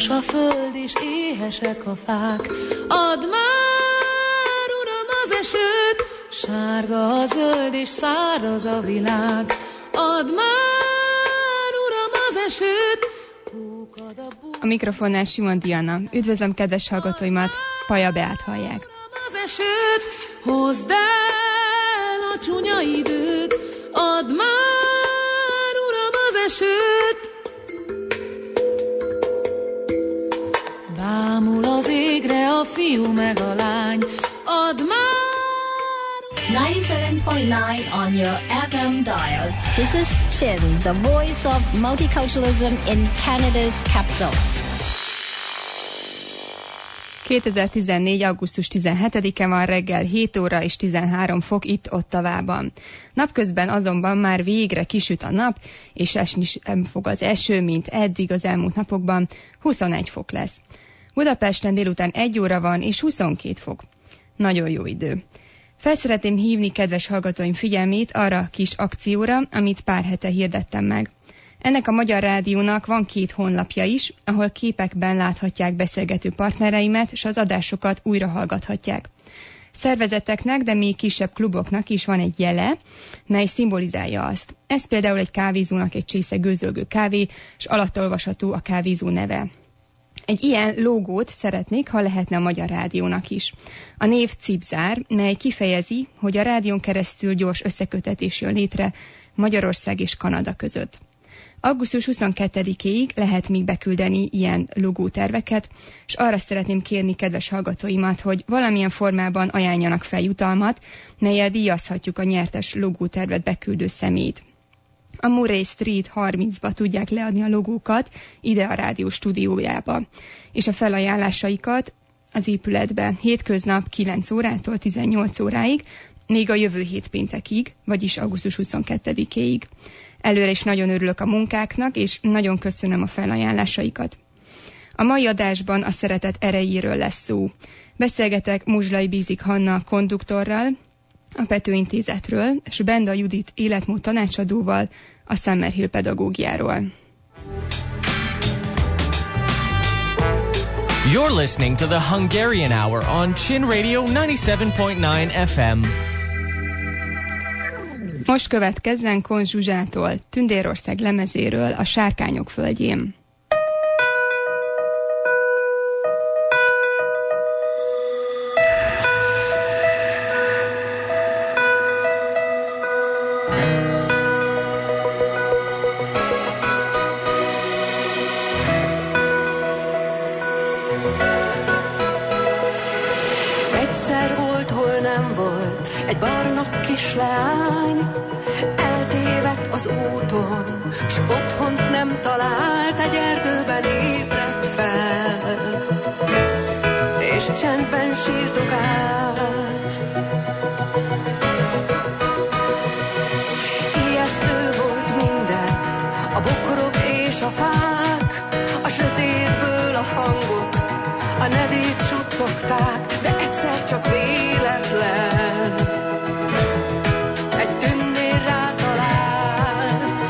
Fagyos a föld és éhesek a fák. Add már, Uram, az esőt, sárga a zöld és száraz a világ. Add már, Uram, az esőt. A mikrofonnál Simon Diana. Üdvözlöm kedves hallgatóimat, Paja Beát hallják. Uram, az esőt, hozd el a csúnya időt. Add már, Uram, az esőt. Bámul az égre a fiú meg a lány. Add már. 97.9 on your FM dial. This is Chin, the voice of multiculturalism in Canada's capital. 2014. augusztus 17-e van, reggel 7 óra és 13 fok itt Ottawában. Napközben azonban már végre kisüt a nap, és esni sem fog az eső, mint eddig az elmúlt napokban, 21 fok lesz. Budapesten délután 1 óra van, és 22 fok. Nagyon jó idő. Fel szeretném hívni kedves hallgatóim figyelmét arra a kis akcióra, amit pár hete hirdettem meg. Ennek a Magyar Rádiónak van 2 honlapja is, ahol képekben láthatják beszélgető partnereimet, és az adásokat újra hallgathatják. Szervezeteknek, de még kisebb kluboknak is van egy jele, mely szimbolizálja azt. Ez például egy kávézónak egy csésze gőzölgő kávé, és alatt olvasható a kávézó neve. Egy ilyen logót szeretnék, ha lehetne a Magyar Rádiónak is. A név Cipzár, mely kifejezi, hogy a rádión keresztül gyors összekötetés jön létre Magyarország és Kanada között. Augusztus 22-ig lehet még beküldeni ilyen logóterveket, és arra szeretném kérni kedves hallgatóimat, hogy valamilyen formában ajánljanak fel jutalmat, mellyel díjazhatjuk a nyertes logótervet beküldő személyt. A Murray Street 30-ba tudják leadni a logókat, ide a rádió stúdiójába, és a felajánlásaikat az épületbe hétköznap 9 órától 18 óráig, még a jövő hét péntekig, vagyis augusztus 22-ig. Előre is nagyon örülök a munkáknak, és nagyon köszönöm a felajánlásaikat. A mai adásban a szeretet erejéről lesz szó. Beszélgetek Muzslai Bízik Hanna konduktorral, a Pető Intézetről, és Benda Judit életmód tanácsadóval, a Summerhill pedagógiáról. You're listening to the Hungarian Hour on Chin Radio 97.9 FM. Most következzen Kon Zsuzsától, Tündérország lemezéről, a Sárkányok földjén. Egyszer volt, hol nem volt, egy barna kisleány, eltévedt az úton, s otthont nem talált, egy erdőben ébredt fel, és csendben sírdogált. Ijesztő volt minden, a bokrok és a fák, a sötétből a hangok, a nevét suttogták, de egyszer csak véletlen egy tündér rátalált.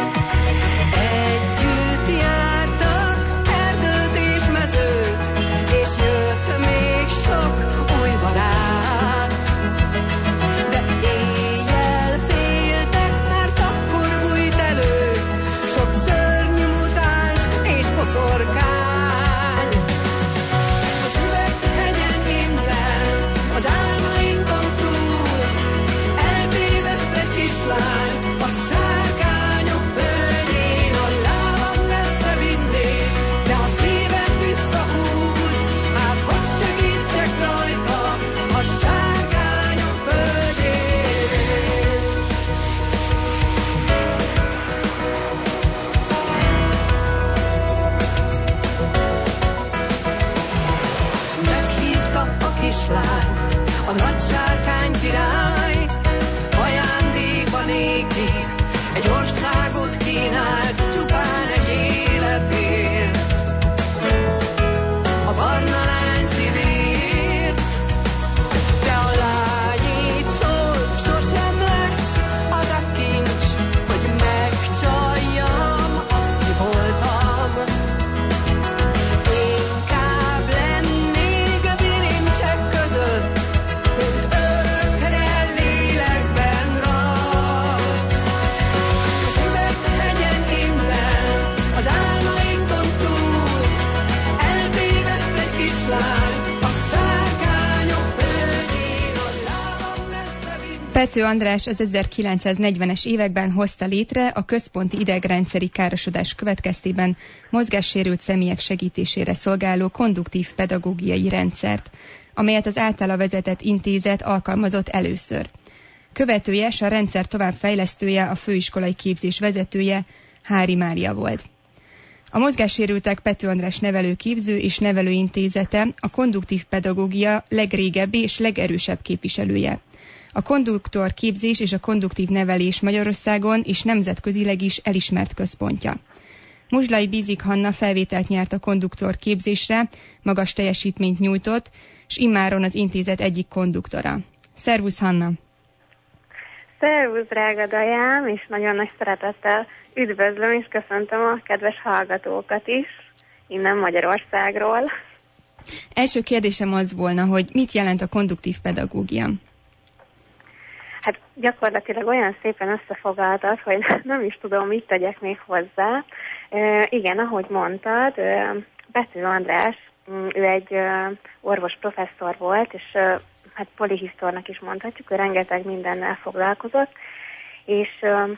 Együtt jártak erdőt és mezőt, és jött még sok új barát, de éjjel féltek, mert akkor bújt elő sok szörnyű mutáns és boszorkány. Az álmainkon Pető András az 1940-es években hozta létre a központi idegrendszeri károsodás következtében mozgássérült személyek segítésére szolgáló konduktív pedagógiai rendszert, amelyet az általa vezetett intézet alkalmazott először. Követője és a rendszer továbbfejlesztője, a főiskolai képzés vezetője Hári Mária volt. A mozgássérültek Pető András nevelőképző és nevelőintézete a konduktív pedagógia legrégebbi és legerősebb képviselője. A konduktor képzés és a konduktív nevelés Magyarországon és nemzetközileg is elismert központja. Muzslai Bízik Hanna felvételt nyert a konduktor képzésre, magas teljesítményt nyújtott, és immáron az intézet egyik konduktora. Szervusz, Hanna! Szervusz, drága Dajám, és nagyon nagy szeretettel üdvözlöm és köszöntöm a kedves hallgatókat is, innen Magyarországról. Első kérdésem az volna, hogy mit jelent a konduktív pedagógia? Hát gyakorlatilag olyan szépen összefoglaltad, hogy nem is tudom, mit tegyek még hozzá. Igen, ahogy mondtad, Pető András, ő egy orvos professzor volt, és hát polihisztornak is mondhatjuk, ő rengeteg mindennel foglalkozott, és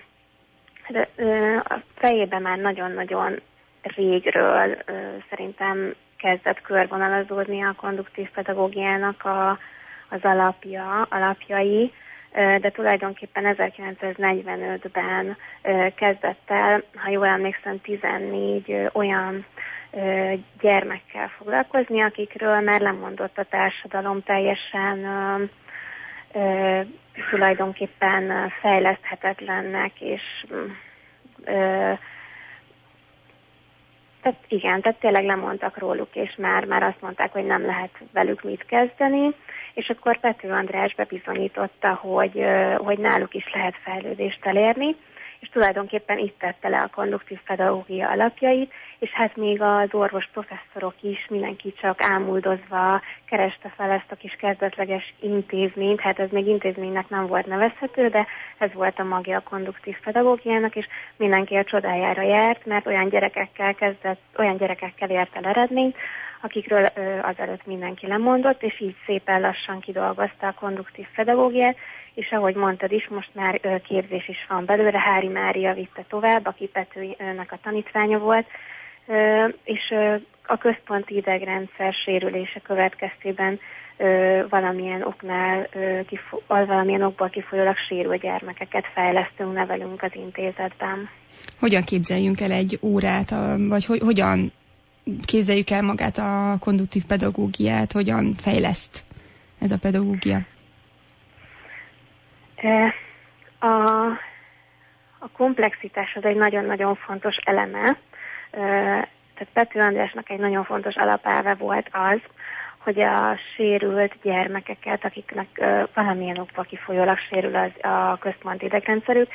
a fejében már nagyon-nagyon régről szerintem kezdett körvonalazódni a konduktív pedagógiának az alapjai, de tulajdonképpen 1945-ben kezdett el, ha jól emlékszem, 14 olyan gyermekkel foglalkozni, akikről már lemondott a társadalom, teljesen tulajdonképpen fejleszthetetlennek, és tehát tényleg lemondtak róluk, és már azt mondták, hogy nem lehet velük mit kezdeni, és akkor Pető András bebizonyította, hogy náluk is lehet fejlődést elérni, és tulajdonképpen itt tette le a konduktív pedagógia alapjait, és hát még az orvos professzorok is, mindenki csak ámuldozva kereste fel ezt a kis kezdetleges intézményt, hát ez még intézménynek nem volt nevezhető, de ez volt a magja a konduktív pedagógiának, és mindenki a csodájára járt, mert olyan gyerekekkel ért el eredményt, akikről azelőtt mindenki lemondott, és így szépen lassan kidolgozta a konduktív pedagógiát, és ahogy mondtad is, most már képzés is van belőle, Hári Mária vitte tovább, aki Petőnek a tanítványa volt, és a központi idegrendszer sérülése következtében valamilyen okból kifolyólag sérült gyermekeket fejlesztünk, nevelünk az intézetben. Hogyan képzeljünk el egy órát, vagy hogyan képzeljük el magát a konduktív pedagógiát, hogyan fejleszt ez a pedagógia? A komplexitás az egy nagyon-nagyon fontos eleme. Tehát Pető Andrásnak egy nagyon fontos alapelve volt az, hogy a sérült gyermekeket, akiknek valamilyen okból kifolyólag sérül a központi idegrendszerük,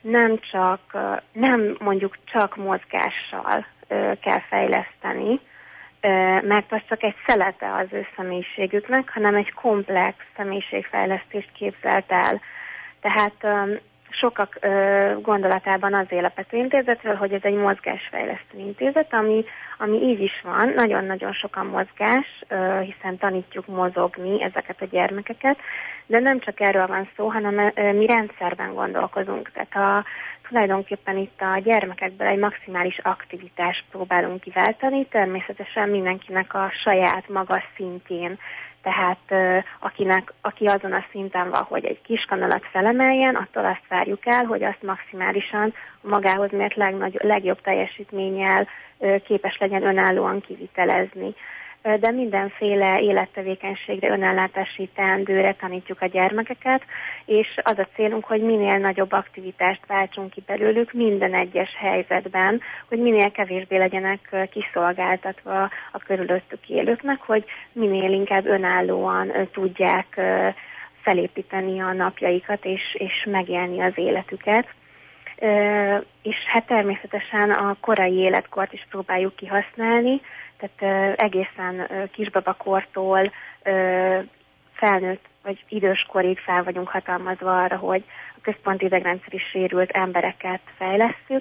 nem mondjuk csak mozgással kell fejleszteni, mert az csak egy szelete az ő személyiségüknek, hanem egy komplex személyiségfejlesztést képzelt el. Tehát sokak gondolatában az él a Pető Intézetről, hogy ez egy mozgásfejlesztő intézet, ami így is van, nagyon-nagyon sokan mozgás, hiszen tanítjuk mozogni ezeket a gyermekeket, de nem csak erről van szó, hanem mi rendszerben gondolkozunk. Tehát tulajdonképpen itt a gyermekekből egy maximális aktivitást próbálunk kiváltani, természetesen mindenkinek a saját magas szintjén. Tehát aki azon a szinten van, hogy egy kiskanalat felemeljen, attól azt várjuk el, hogy azt maximálisan magához mért legjobb teljesítménnyel képes legyen önállóan kivitelezni. De mindenféle élettevékenységre, önellátási teendőre tanítjuk a gyermekeket, és az a célunk, hogy minél nagyobb aktivitást váltsunk ki belőlük minden egyes helyzetben, hogy minél kevésbé legyenek kiszolgáltatva a körülöttük élőknek, hogy minél inkább önállóan tudják felépíteni a napjaikat és megélni az életüket. És hát természetesen a korai életkort is próbáljuk kihasználni, tehát egészen kisbabakortól felnőtt vagy időskorig fel vagyunk hatalmazva arra, hogy a központi idegrendszer is sérült embereket fejlesszük,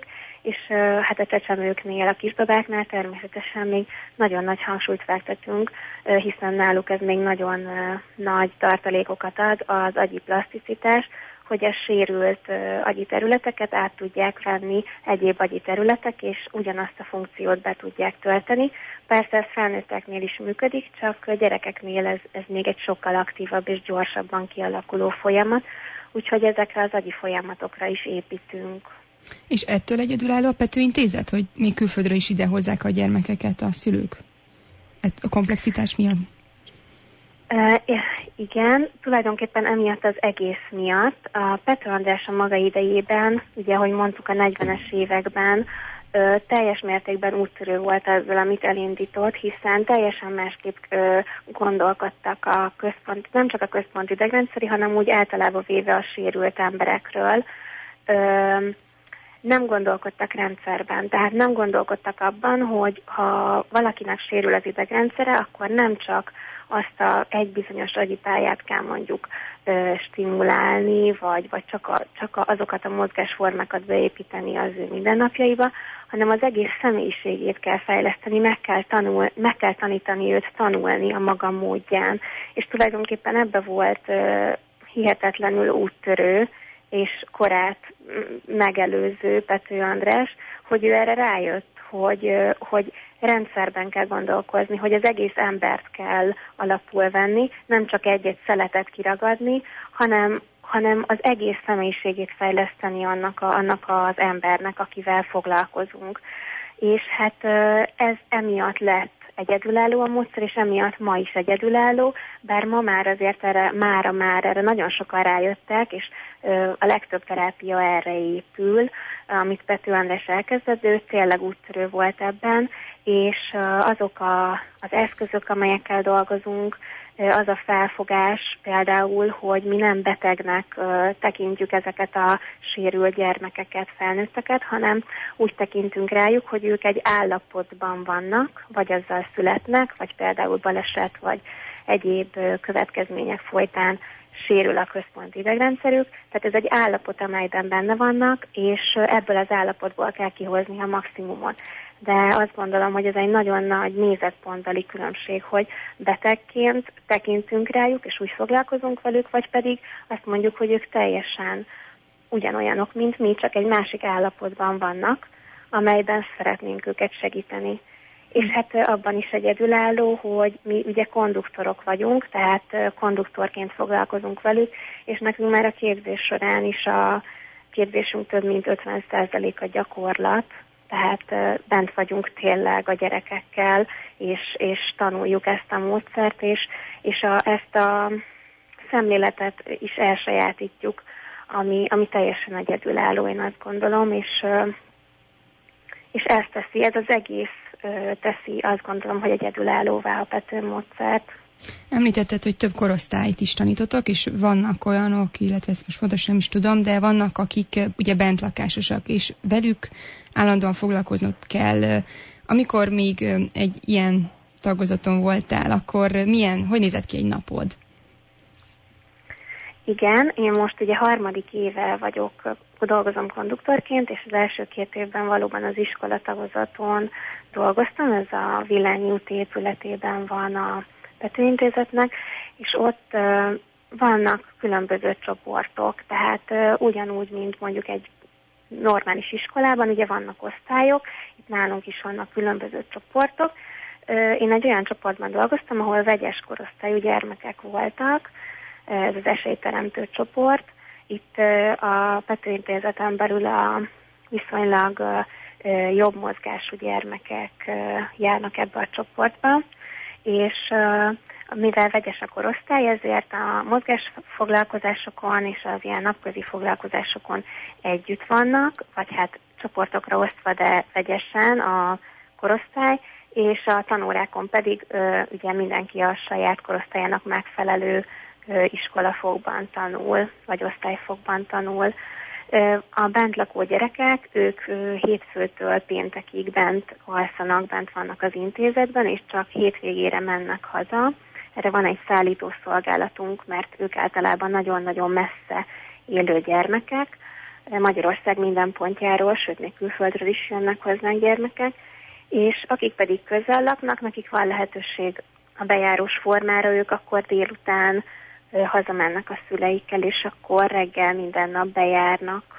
és hát a csecsemőknél, a kisbabáknál természetesen még nagyon nagy hangsúlyt fektetünk, hiszen náluk ez még nagyon nagy tartalékokat ad, az agyi plaszticitás, hogy a sérült agyi területeket át tudják venni egyéb agyi területek, és ugyanazt a funkciót be tudják tölteni. Persze ez felnőtteknél is működik, csak gyerekeknél ez még egy sokkal aktívabb és gyorsabban kialakuló folyamat, úgyhogy ezekre az agyi folyamatokra is építünk. És ettől egyedülálló a Pető Intézet, hogy még külföldről is idehozzák a gyermekeket a szülők? A komplexitás miatt? Igen, tulajdonképpen emiatt az egész miatt. A Pető András a maga idejében, ugye, ahogy mondtuk a 40-es években, teljes mértékben úttörő volt ezzel, amit elindított, hiszen teljesen másképp gondolkodtak a központ, nem csak a központi idegrendszeri, hanem úgy általában véve a sérült emberekről. Nem gondolkodtak rendszerben, tehát nem gondolkodtak abban, hogy ha valakinek sérül az idegrendszere, akkor nem csak azt egy bizonyos agyi pályát kell mondjuk stimulálni, vagy csak azokat a mozgásformákat beépíteni az ő mindennapjaiba, hanem az egész személyiségét kell fejleszteni, meg kell tanítani őt tanulni a maga módján. És tulajdonképpen ebbe volt hihetetlenül úttörő, és korát megelőző Pető András, hogy ő erre rájött, hogy rendszerben kell gondolkozni, hogy az egész embert kell alapul venni, nem csak egy-egy szeletet kiragadni, hanem az egész személyiségét fejleszteni annak az embernek, akivel foglalkozunk. És hát ez emiatt lett egyedülálló a módszer, és emiatt ma is egyedülálló, bár ma már azért erre nagyon sokan rájöttek, és a legtöbb terápia erre épül, amit Pető András elkezdett, ő tényleg úttörő volt ebben, és azok az eszközök, amelyekkel dolgozunk, az a felfogás például, hogy mi nem betegnek tekintjük ezeket a sérült gyermekeket, felnőtteket, hanem úgy tekintünk rájuk, hogy ők egy állapotban vannak, vagy azzal születnek, vagy például baleset, vagy egyéb következmények folytán sérül a központi idegrendszerük. Tehát ez egy állapot, amelyben benne vannak, és ebből az állapotból kell kihozni a maximumot. De azt gondolom, hogy ez egy nagyon nagy nézetpontbeli különbség, hogy betegként tekintünk rájuk, és úgy foglalkozunk velük, vagy pedig azt mondjuk, hogy ők teljesen ugyanolyanok, mint mi, csak egy másik állapotban vannak, amelyben szeretnénk őket segíteni. És hát abban is egyedülálló, hogy mi ugye konduktorok vagyunk, tehát konduktorként foglalkozunk velük, és nekünk már a képzés során is a képzésünk több mint 50% a gyakorlat, tehát bent vagyunk tényleg a gyerekekkel, és tanuljuk ezt a módszert, és ezt a szemléletet is elsajátítjuk, ami teljesen egyedülálló, én azt gondolom, és ezt teszi, ez az egész teszi, azt gondolom, hogy egyedülállóvá a Pető módszert. Említetted, hogy több korosztályt is tanítotok, és vannak olyanok, illetve ezt most pontosan nem is tudom, de vannak, akik ugye bentlakásosak, és velük állandóan foglalkoznod kell. Amikor még egy ilyen tagozaton voltál, akkor hogy nézett ki egy napod? Igen, én most ugye 3. éve dolgozom konduktorként, és az első 2 évben valóban az iskola tagozaton dolgoztam, ez a Villányi úti épületében van a Pető Intézetnek, és ott vannak különböző csoportok, tehát ugyanúgy, mint mondjuk egy normális iskolában, ugye vannak osztályok, itt nálunk is vannak különböző csoportok. Én egy olyan csoportban dolgoztam, ahol vegyes korosztályú gyermekek voltak, ez az esélyteremtő csoport. Itt a Pető Intézeten belül a viszonylag jobb mozgású gyermekek járnak ebbe a csoportba, és mivel vegyes a korosztály, ezért a mozgásfoglalkozásokon és az ilyen napközi foglalkozásokon együtt vannak, vagy hát csoportokra osztva, de vegyesen a korosztály, és a tanórákon pedig ugye mindenki a saját korosztályának megfelelő iskolafokban tanul, vagy osztályfokban tanul. A bent lakó gyerekek, ők hétfőtől péntekig bent alszanak, bent vannak az intézetben, és csak hétvégére mennek haza. Erre van egy szállítószolgálatunk, mert ők általában nagyon-nagyon messze élő gyermekek, Magyarország minden pontjáról, sőt, még külföldről is jönnek hozzánk gyermekek, és akik pedig közel laknak, nekik van lehetőség a bejárós formára, ők akkor délután hazamennek a szüleikkel, és akkor reggel minden nap bejárnak.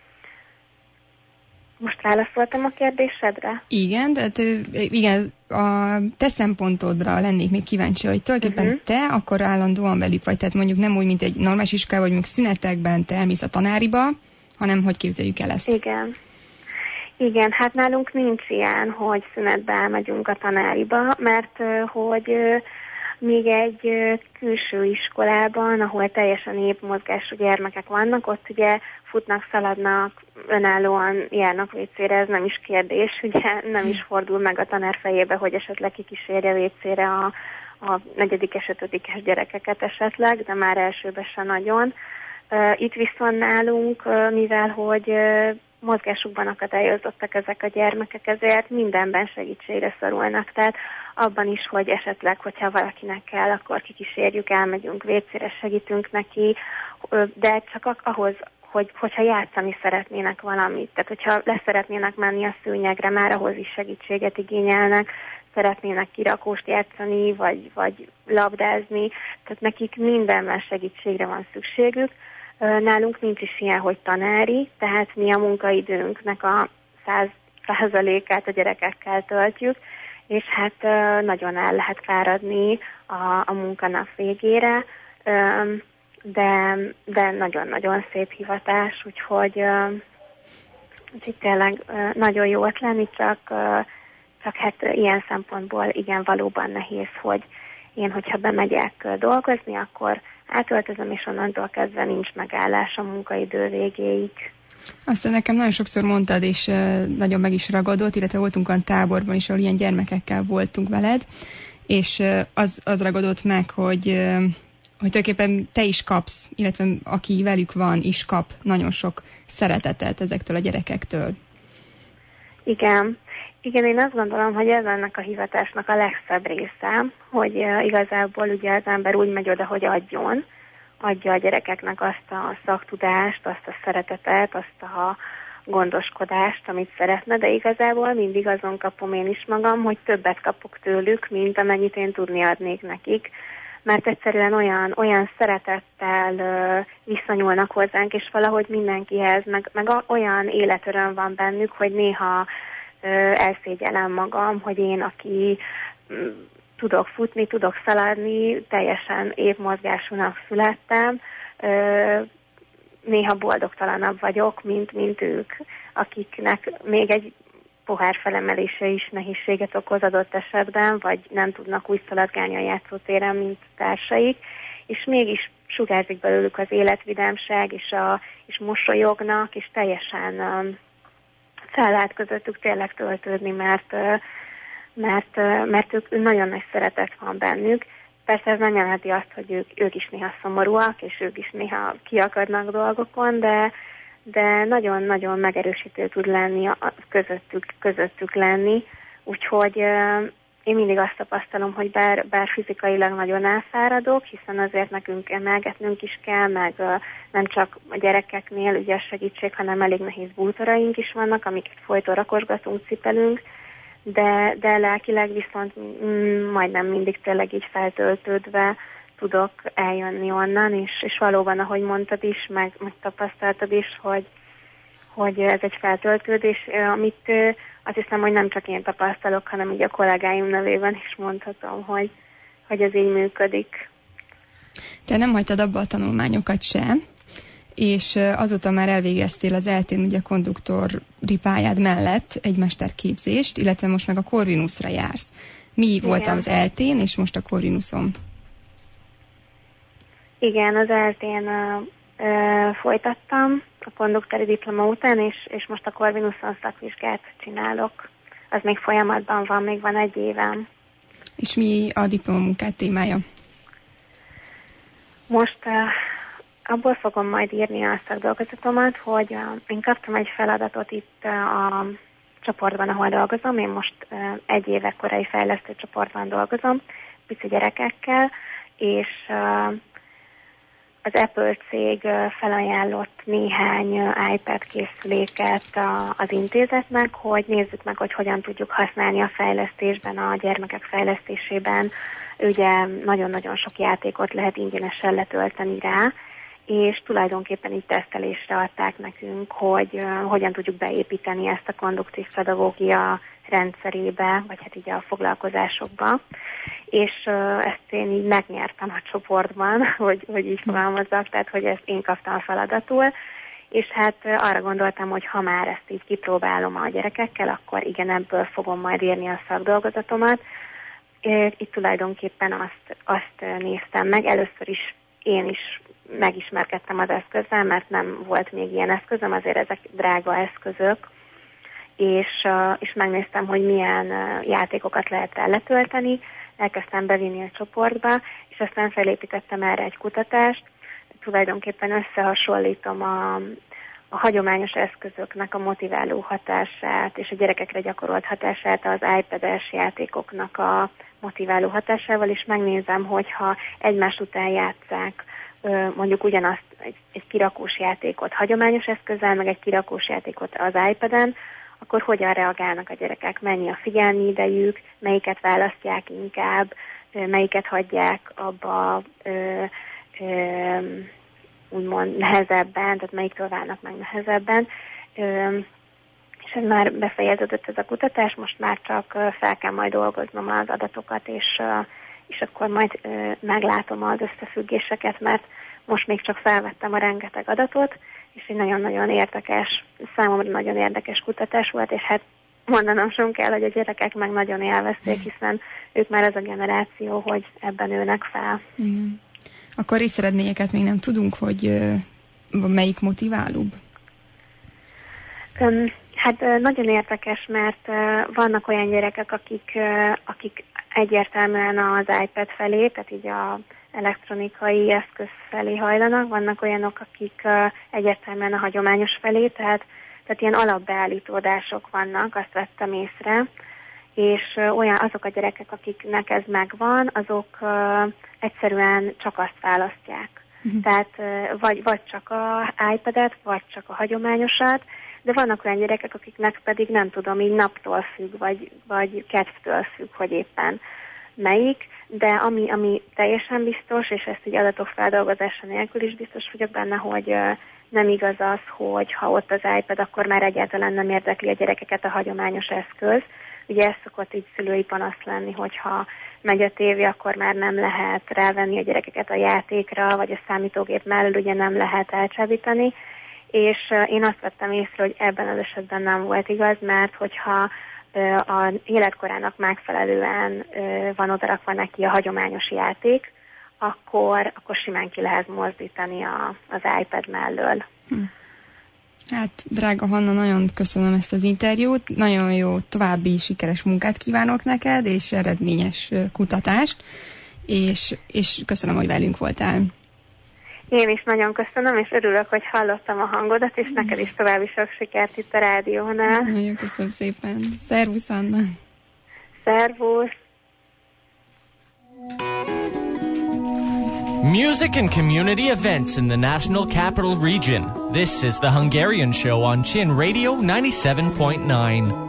Most válaszoltam a kérdésedre? Igen, tehát igen, a te szempontodra lennék még kíváncsi, hogy tulajdonképpen te akkor állandóan velük vagy, tehát mondjuk nem úgy, mint egy normális iskola, vagy mondjuk szünetekben te elmész a tanáriba, hanem hogy képzeljük el ezt? Igen, hát nálunk nincs ilyen, hogy szünetbe elmegyünk a tanáriba, mert hogy még egy külső iskolában, ahol teljesen épp mozgású gyermekek vannak, ott ugye futnak, szaladnak, önállóan járnak vécére, ez nem is kérdés, ugye nem is fordul meg a tanár fejébe, hogy esetleg kikísérje vécére a 4-es, 5-es gyerekeket esetleg, de már elsőben se nagyon. Itt viszont nálunk, mivel hogy mozgásukban akadályozottak ezek a gyermekek, ezért mindenben segítségre szorulnak. Tehát abban is, hogy esetleg, hogyha valakinek kell, akkor kikísérjük, elmegyünk vécére, segítünk neki, de csak ahhoz, hogyha játszani szeretnének valamit. Tehát, hogyha leszeretnének menni a szőnyegre, már ahhoz is segítséget igényelnek, szeretnének kirakóst játszani, vagy labdázni, tehát nekik mindenben segítségre van szükségük. Nálunk nincs is ilyen, hogy tanári, tehát mi a munkaidőnknek a 100%-át a gyerekekkel töltjük, és hát nagyon el lehet fáradni a munkanap végére, de nagyon-nagyon szép hivatás, úgyhogy tényleg nagyon jó ott lenni, csak hát ilyen szempontból igen, valóban nehéz, hogy én, hogyha bemegyek dolgozni, akkor átöltözöm, és onnantól kezdve nincs megállás a munkaidő végéig. Aztán nekem nagyon sokszor mondtad, és nagyon meg is ragadott, illetve voltunk olyan táborban is, ahol ilyen gyermekekkel voltunk veled, és az ragadott meg, hogy tulajdonképpen te is kapsz, illetve aki velük van, is kap nagyon sok szeretetet ezektől a gyerekektől. Igen, én azt gondolom, hogy ez ennek a hivatásnak a legszebb része, hogy igazából ugye az ember úgy megy oda, hogy adja a gyerekeknek azt a szaktudást, azt a szeretetet, azt a gondoskodást, amit szeretne, de igazából mindig azon kapom én is magam, hogy többet kapok tőlük, mint amennyit én tudni adnék nekik, mert egyszerűen olyan szeretettel viszonyulnak hozzánk, és valahogy mindenkihez, meg olyan életöröm van bennük, hogy néha elszégyellem magam, hogy én, aki tudok futni, tudok szaladni, teljesen épp mozgásúnak születtem, néha boldogtalanabb vagyok, mint ők, akiknek még egy pohár felemelése is nehézséget okoz adott esetben, vagy nem tudnak úgy szaladgálni a játszótéren, mint társaik, és mégis sugárzik belőlük az életvidámság, és mosolyognak, és teljesen fel lehet közöttük tényleg töltődni, mert ők nagyon nagy szeretet van bennük. Persze ez nem jelenti azt, hogy ők is néha szomorúak, és ők is néha kiakadnak dolgokon, de nagyon-nagyon megerősítő tud lenni közöttük lenni. Úgyhogy én mindig azt tapasztalom, hogy bár fizikailag nagyon elfáradok, hiszen azért nekünk emelgetnünk is kell, meg nem csak a gyerekeknél ügyes segítség, hanem elég nehéz bútoraink is vannak, amiket folyton rakosgatunk, cipelünk, de lelkileg viszont majdnem mindig tényleg így feltöltődve tudok eljönni onnan, és valóban, ahogy mondtad is, meg tapasztaltad is, hogy ez egy feltöltődés, amit azt hiszem, hogy nem csak én tapasztalok, hanem így a kollégáim nevében is mondhatom, hogy ez így működik. Te nem hagytad abba a tanulmányokat sem, és azóta már elvégeztél az ELTÉN ugye konduktori pályád mellett egy mesterképzést, illetve most meg a Corvinusra jársz. Mi volt az ELTÉN, és most a Corvinuson? Igen, az ELTÉN folytattam a konduktori diploma után, és most a Corvinuson szakvizsgát csinálok. Az még folyamatban van, még van 1 évem. És mi a diplomamunkád témája? Most abból fogom majd írni a szakdolgozatomat, hogy én kaptam egy feladatot itt a csoportban, ahol dolgozom. Én most 1 éve korai fejlesztő csoportban dolgozom, pici gyerekekkel, és az Apple cég felajánlott néhány iPad készüléket az intézetnek, hogy nézzük meg, hogy hogyan tudjuk használni a fejlesztésben, a gyermekek fejlesztésében. Ugye nagyon-nagyon sok játékot lehet ingyenesen letölteni rá, és tulajdonképpen így tesztelésre adták nekünk, hogy hogyan tudjuk beépíteni ezt a konduktív pedagógia rendszerébe, vagy hát így a foglalkozásokba. És ezt én így megnyertem a csoportban, hogy így fogalmazzak, tehát hogy ezt én kaptam a feladatul, és hát arra gondoltam, hogy ha már ezt így kipróbálom a gyerekekkel, akkor igen, ebből fogom majd írni a szakdolgozatomat. Itt tulajdonképpen azt néztem meg, először is én is megismerkedtem az eszközzel, mert nem volt még ilyen eszközöm, azért ezek drága eszközök, és megnéztem, hogy milyen játékokat lehet rá letölteni, elkezdtem bevinni a csoportba, és aztán felépítettem erre egy kutatást, tulajdonképpen összehasonlítom a hagyományos eszközöknek a motiváló hatását és a gyerekekre gyakorolt hatását az iPad-es játékoknak a motiváló hatásával, és megnézem, hogyha egymás után játsszák mondjuk ugyanazt egy kirakós játékot hagyományos eszközzel, meg egy kirakós játékot az iPad-en, akkor hogyan reagálnak a gyerekek, mennyi a figyelmi idejük, melyiket választják inkább, melyiket hagyják abba úgymond nehezebben, tehát melyiktől válnak meg nehezebben. És ez már befejeződött ez a kutatás, most már csak fel kell majd dolgoznom az adatokat, és akkor majd meglátom az összefüggéseket, mert most még csak felvettem a rengeteg adatot, és egy nagyon-nagyon érdekes, számomra nagyon érdekes kutatás volt, és hát mondanom sem kell, hogy a gyerekek meg nagyon élvezték, hiszen ők már az a generáció, hogy ebben nőnek fel. Igen. Akkor részeredményeket még nem tudunk, hogy melyik motiválóbb? Hát nagyon érdekes, mert vannak olyan gyerekek, akik egyértelműen az iPad felé, tehát így a elektronikai eszköz felé hajlanak, vannak olyanok, akik egyértelműen a hagyományos felé, tehát ilyen alapbeállítódások vannak, azt vettem észre, és azok a gyerekek, akiknek ez megvan, azok egyszerűen csak azt választják. Tehát vagy csak a iPad-et, vagy csak a hagyományosat, de vannak olyan gyerekek, akiknek pedig nem tudom, így naptól függ, vagy kedvtől függ, hogy éppen melyik, de ami teljesen biztos, és ezt így adatok feldolgozása nélkül is biztos vagyok benne, hogy nem igaz az, hogy ha ott az iPad, akkor már egyáltalán nem érdekli a gyerekeket a hagyományos eszköz. Ugye ez szokott így szülői panasz lenni, hogyha megy a tévé, akkor már nem lehet rávenni a gyerekeket a játékra, vagy a számítógép mellől ugye nem lehet elcsábítani. És én azt vettem észre, hogy ebben az esetben nem volt igaz, mert hogyha a életkorának megfelelően van odarakva neki a hagyományos játék, akkor simán ki lehet mozdítani az iPad mellől. Hát, drága Hanna, nagyon köszönöm ezt az interjút, nagyon jó további sikeres munkát kívánok neked, és eredményes kutatást, és köszönöm, hogy velünk voltál. Én is nagyon köszönöm, és örülök, hogy hallottam a hangodat, és neked is további sok sikert itt a rádiónál. Nagyon köszönöm szépen. Szervusz, Anna. Szervusz. Music and community events in the National Capital Region. This is the Hungarian Show on Chin Radio 97.9.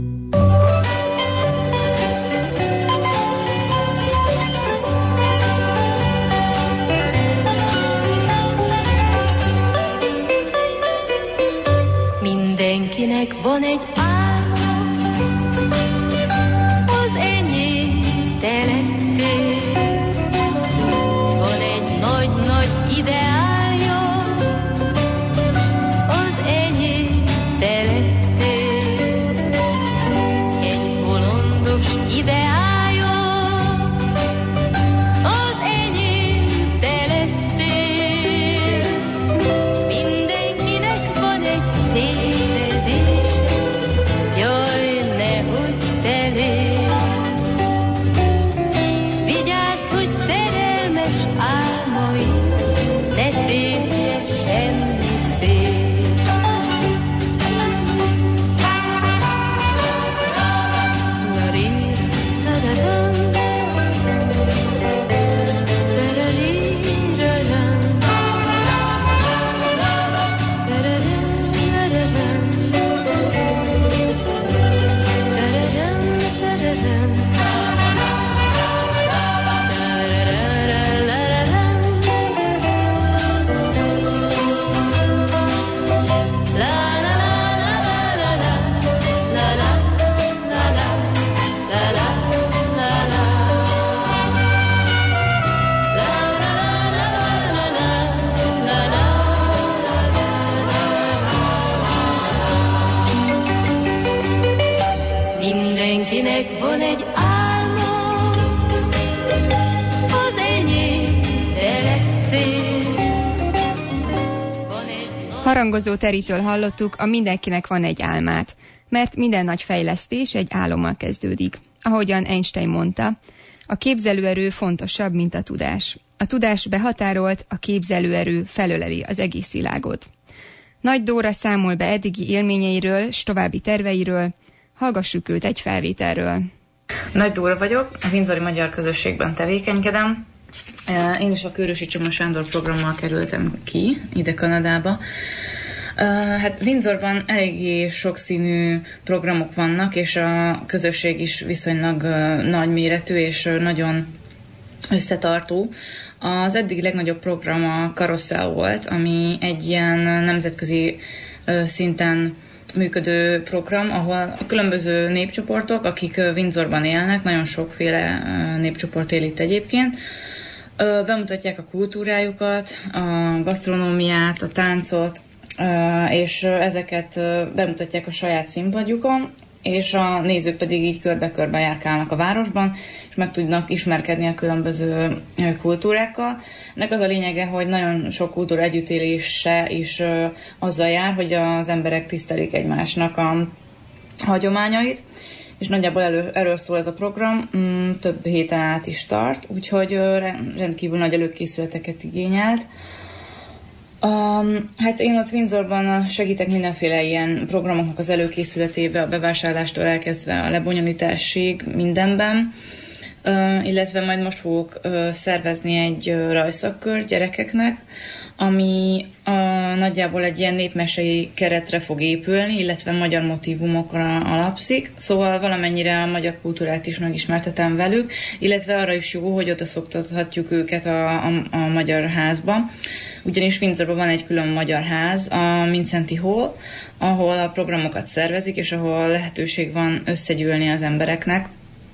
Mindenkinek van egy álma, az enyém te lettél. Van egy nagy-nagy ideálja, az enyém te lettél. Egy bolondos ideálja, az enyém te lettél. Mindenkinek van egy tévedése, Harangozó Teritől hallottuk a Mindenkinek van egy álmát, mert minden nagy fejlesztés egy álommal kezdődik. Ahogyan Einstein mondta, a képzelőerő fontosabb, mint a tudás. A tudás behatárolt, a képzelőerő felöleli az egész világot. Nagy Dóra számol be eddigi élményeiről s további terveiről, hallgassuk őt egy felvételről. Nagy Dóra vagyok, a Windsori Magyar Közösségben tevékenykedem. Én is a Kőrösi Csoma Sándor programmal kerültem ki, ide Kanadába. Hát Windsorban eléggé sokszínű programok vannak, és a közösség is viszonylag nagyméretű és nagyon összetartó. Az eddig legnagyobb program a Carousel volt, ami egy ilyen nemzetközi szinten működő program, ahol a különböző népcsoportok, akik Windsorban élnek, nagyon sokféle népcsoport él itt egyébként, bemutatják a kultúrájukat, a gasztronómiát, a táncot, és ezeket bemutatják a saját színpadjukon, és a nézők pedig így körbe-körbe járkálnak a városban, és meg tudnak ismerkedni a különböző kultúrákkal. Ennek az a lényege, hogy nagyon sok kultúra együttélése is azzal jár, hogy az emberek tisztelik egymásnak a hagyományait, és nagyjából erről szól ez a program, több héten át is tart, úgyhogy rendkívül nagy előkészületeket igényelt. Hát én ott Windsorban segítek mindenféle ilyen programoknak az előkészületébe, a bevásárlástól elkezdve a lebonyolításig mindenben, illetve majd most fogok szervezni egy rajzszakkört gyerekeknek, ami nagyjából egy ilyen népmesei keretre fog épülni, illetve magyar motívumokra alapszik, szóval valamennyire a magyar kultúrát is megismertetem velük, illetve arra is jó, hogy oda szoktathatjuk őket a magyar házba. Ugyanis Windsorban van egy külön magyar ház, a Mincenti Hall, ahol a programokat szervezik, és ahol lehetőség van összegyűlni az embereknek.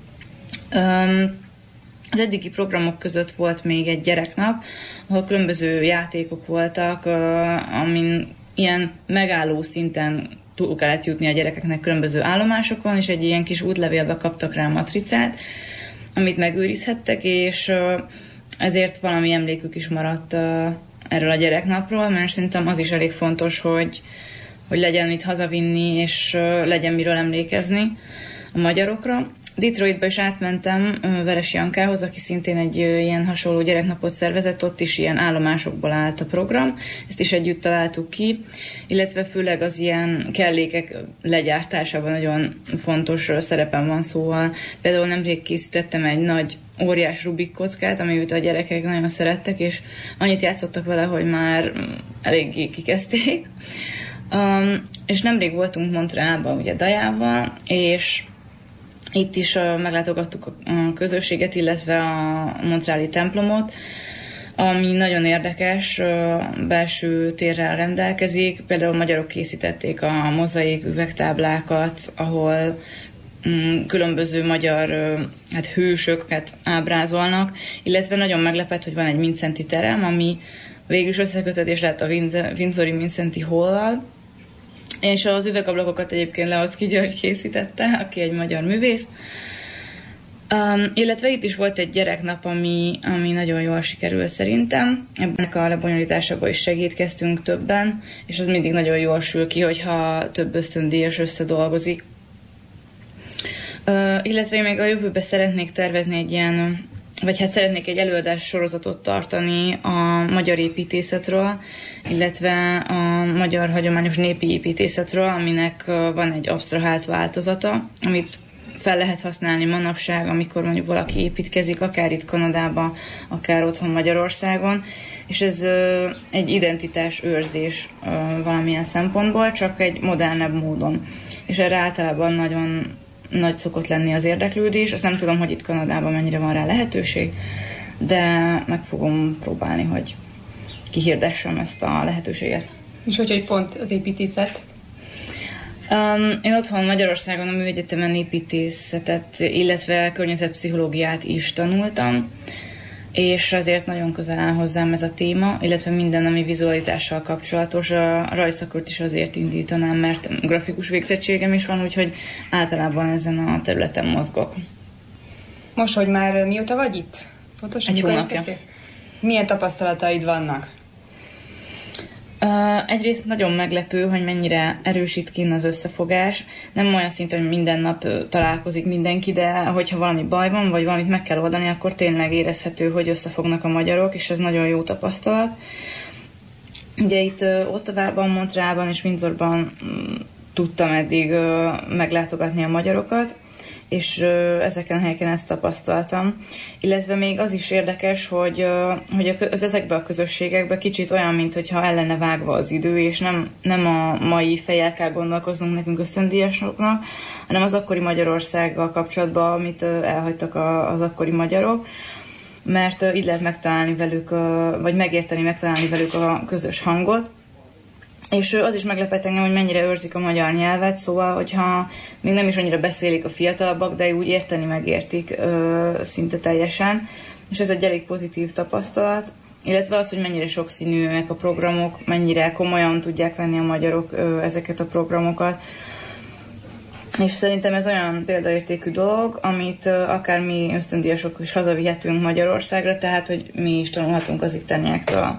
Az eddigi programok között volt még egy gyereknap, ahol különböző játékok voltak, amin ilyen megálló szinten túl kellett jutni a gyerekeknek különböző állomásokon, és egy ilyen kis útlevélbe kaptak rá matricát, amit megőrizhettek, és ezért valami emlékük is maradt erről a gyereknapról, mert szerintem az is elég fontos, hogy legyen mit hazavinni, és legyen miről emlékezni a magyarokra. Detroitba is átmentem Veres Jankához, aki szintén egy ilyen hasonló gyereknapot szervezett, ott is ilyen állomásokból állt a program, ezt is együtt találtuk ki, illetve főleg az ilyen kellékek legyártásában nagyon fontos szerepem van, szóval például nemrég készítettem egy nagy óriás Rubik kockát, amit a gyerekek nagyon szerettek, és annyit játszottak vele, hogy már eléggé kikezdték. És nemrég voltunk Montrealban, ugye Dajával, és itt is meglátogattuk a közösséget, illetve a montreali templomot, ami nagyon érdekes, belső térrel rendelkezik. Például magyarok készítették a mozaik üvegtáblákat, ahol különböző magyar hősöket ábrázolnak, illetve nagyon meglepett, hogy van egy Mincenti terem, ami végül is összekötetés lett a Windsori Mincenti Hall-al, és az üvegablakokat egyébként Leoszki György készítette, aki egy magyar művész. Illetve itt is volt egy gyereknap, ami nagyon jól sikerült szerintem. Ebben a lebonyolításában is segítkeztünk többen, és az mindig nagyon jól sül ki, hogyha több ösztöndíjas összedolgozik. Illetve én még a jövőben szeretnék tervezni egy ilyen, vagy hát szeretnék egy előadás sorozatot tartani a magyar építészetről, illetve a magyar hagyományos népi építészetről, aminek van egy absztrahált változata, amit fel lehet használni manapság, amikor mondjuk valaki építkezik, akár itt Kanadában, akár otthon Magyarországon, és ez egy identitás őrzés valamilyen szempontból, csak egy modernebb módon. És erre általában nagyon nagy szokott lenni az érdeklődés. Azt nem tudom, hogy itt Kanadában mennyire van rá lehetőség, de meg fogom próbálni, hogy kihirdessem ezt a lehetőséget. És hogy pont az építészet? Én otthon Magyarországon a Műegyetemen építészetet, illetve környezetpszichológiát is tanultam, és azért nagyon közel áll hozzám ez a téma, illetve minden, ami vizualitással kapcsolatos. A rajzszakot is azért indítanám, mert grafikus végzettségem is van, úgyhogy általában ezen a területen mozgok. Most, hogy már mióta vagy itt? Pontosan egy hónapja. Milyen tapasztalataid vannak? Egyrészt nagyon meglepő, hogy mennyire erősít kinn az összefogás. Nem olyan szinten, hogy minden nap találkozik mindenki, de hogyha valami baj van, vagy valamit meg kell oldani, akkor tényleg érezhető, hogy összefognak a magyarok, és ez nagyon jó tapasztalat. Ugye itt Ottawában, Montrealban és Windsorban tudtam eddig meglátogatni a magyarokat, és ezeken a helyeken ezt tapasztaltam. Illetve még az is érdekes, hogy ezekben a közösségekben kicsit olyan, mintha el lenne vágva az idő, és nem a mai fejjel kell gondolkoznunk nekünk ösztöndíjasoknak, hanem az akkori Magyarországgal kapcsolatban, amit elhagytak az akkori magyarok, mert így lehet megtalálni velük, vagy megtalálni velük a közös hangot. És az is meglepett engem, hogy mennyire őrzik a magyar nyelvet, szóval, hogyha még nem is annyira beszélik a fiatalabbak, de úgy érteni megértik szinte teljesen, és ez egy elég pozitív tapasztalat, illetve az, hogy mennyire sokszínűek a programok, mennyire komolyan tudják venni a magyarok ezeket a programokat. És szerintem ez olyan példaértékű dolog, amit akár mi ösztöndíjasok is hazavihetünk Magyarországra, tehát, hogy mi is tanulhatunk az itteniektől.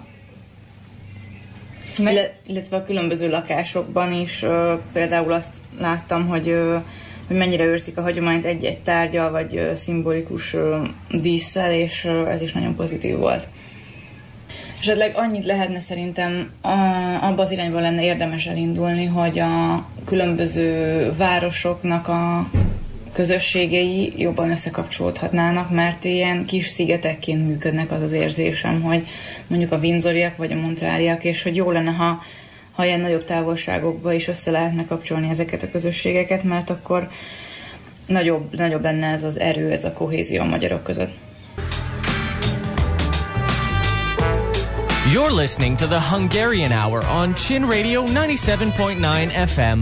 Illetve a különböző lakásokban is például azt láttam, hogy mennyire őrzik a hagyományt egy-egy tárgyal, vagy szimbolikus dísszel, és ez is nagyon pozitív volt. Esetleg annyit lehetne szerintem abba az irányba lenne érdemes elindulni, hogy a különböző városoknak a közösségei jobban összekapcsolódhatnának, mert ilyen kis szigetekként működnek, az az érzésem, hogy mondjuk a windsoriak vagy a montrealiak, és hogy jó lenne, ha ilyen nagyobb távolságokba is össze lehetne kapcsolni ezeket a közösségeket, mert akkor nagyobb lenne ez az erő, ez a kohézió a magyarok között. You're listening to the Hungarian Hour on Chin Radio 97.9 FM.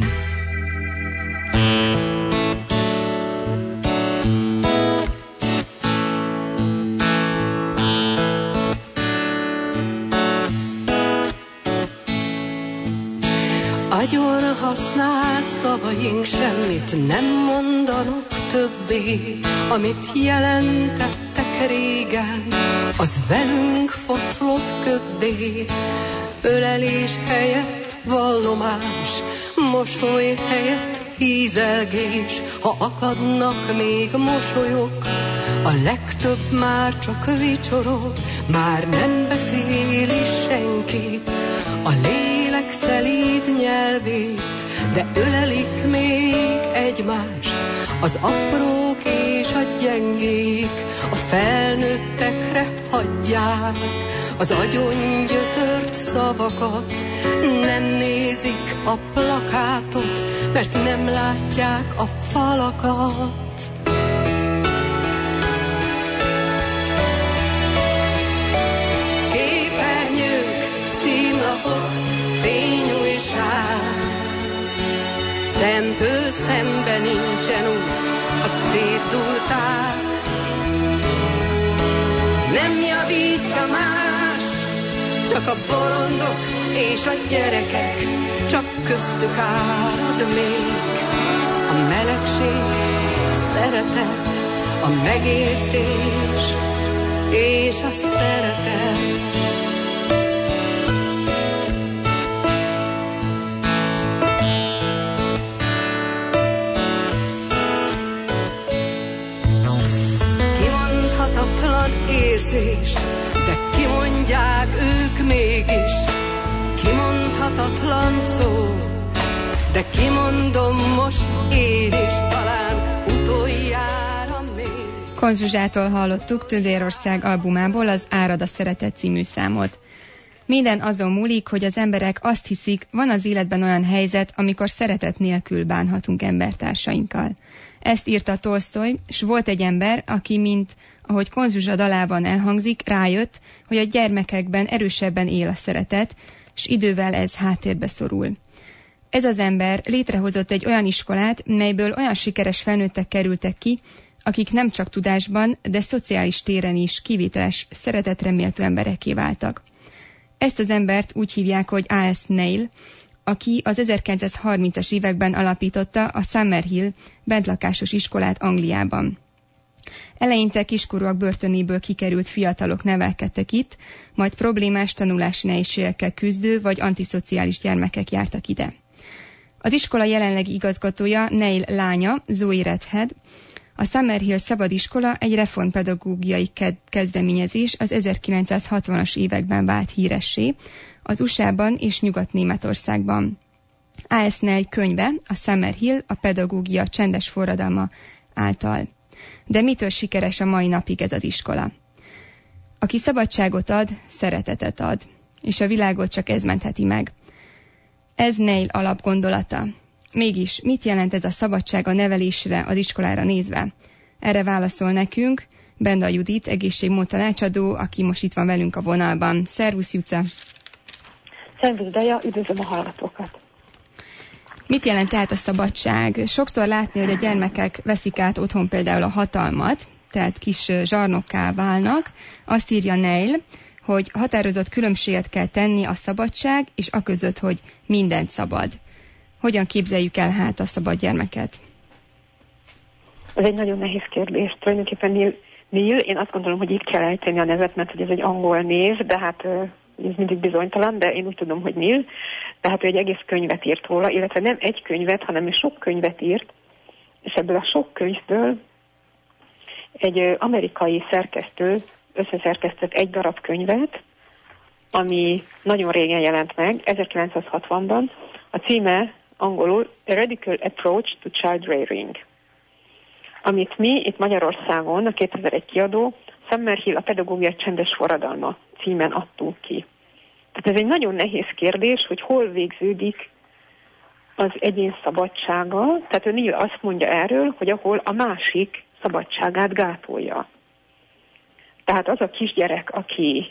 Agyon használt szavaink semmit nem mondanak többé, amit jelentettek régen, az velünk foszlott köddé. Ölelés helyett vallomás, mosoly helyett hízelgés, ha akadnak még mosolyok, a legtöbb már csak vicsorog, már nem beszél is senki a lélek szelíd nyelvét, de ölelik még egymást az aprók és a gyengék, a felnőttekre hagyják az agyon gyötört szavakat, nem nézik a plakátot, mert nem látják a falakat. Szemtől szemben nincsen út, a szétdulták. Nem javítja más, csak a bolondok és a gyerekek, csak köztük árad még a melegség, szeretet, a megértés és a szeretet. Érzés, de kimondják ők mégis, kimondhatatlan szó, de kimondom most én is, talán utoljára még. Kon Zsuzsától hallottuk Tündérország albumából az Árad a szeretet című számot. Minden azon múlik, hogy az emberek azt hiszik, van az életben olyan helyzet, amikor szeretet nélkül bánhatunk embertársainkkal. Ezt írta Tolsztoj, s volt egy ember, aki, mint ahogy Kon Zsuzsa dalában elhangzik, rájött, hogy a gyermekekben erősebben él a szeretet, s idővel ez háttérbe szorul. Ez az ember létrehozott egy olyan iskolát, melyből olyan sikeres felnőttek kerültek ki, akik nem csak tudásban, de szociális téren is kivételes, szeretetre méltó emberekké váltak. Ezt az embert úgy hívják, hogy A.S. Neil, aki az 1930-as években alapította a Summerhill bentlakásos iskolát Angliában. Eleinte kiskorúak börtönéből kikerült fiatalok nevelkedtek itt, majd problémás tanulási nehézségekkel küzdő vagy antiszociális gyermekek jártak ide. Az iskola jelenlegi igazgatója Neil lánya, Zoe Redhead. A Summerhill szabadiskola egy reformpedagógiai kezdeményezés, az 1960-as években vált híressé, az USA-ban és Nyugat-Németországban. A.S. Neil könyve, a Summerhill, a pedagógia csendes forradalma által. De mitől sikeres a mai napig ez az iskola? Aki szabadságot ad, szeretetet ad, és a világot csak ez mentheti meg. Ez Neil alapgondolata. Mégis, mit jelent ez a szabadság a nevelésre, az iskolára nézve? Erre válaszol nekünk Benda Judit, egészségmód tanácsadó, aki most itt van velünk a vonalban. Szervusz, Juca! Szervusz, Daja, üdvözlöm a hallgatókat! Mit jelent tehát a szabadság? Sokszor látni, hogy a gyermekek veszik át otthon például a hatalmat, tehát kis zsarnokká válnak. Azt írja Neil, hogy határozott különbséget kell tenni a szabadság és aközött, hogy mindent szabad. Hogyan képzeljük el hát a szabad gyermeket? Ez egy nagyon nehéz kérdés. Tulajdonképpen Neil, én azt gondolom, hogy így kell ejteni a nevet, mert hogy ez egy angol név, de hát ez mindig bizonytalan, de én úgy tudom, hogy Neil. Tehát ő egy egész könyvet írt róla, illetve nem egy könyvet, hanem sok könyvet írt, és ebből a sok könyvből egy amerikai szerkesztő összeszerkesztett egy darab könyvet, ami nagyon régen jelent meg, 1960-ban. A címe angolul A Radical Approach to Child Rearing, amit mi itt Magyarországon, a 2001 kiadó, Summerhill, a pedagógia csendes forradalma címen adtunk ki. Tehát ez egy nagyon nehéz kérdés, hogy hol végződik az egyén szabadsága. Tehát Neil azt mondja erről, hogy ahol a másik szabadságát gátolja. Tehát az a kisgyerek, aki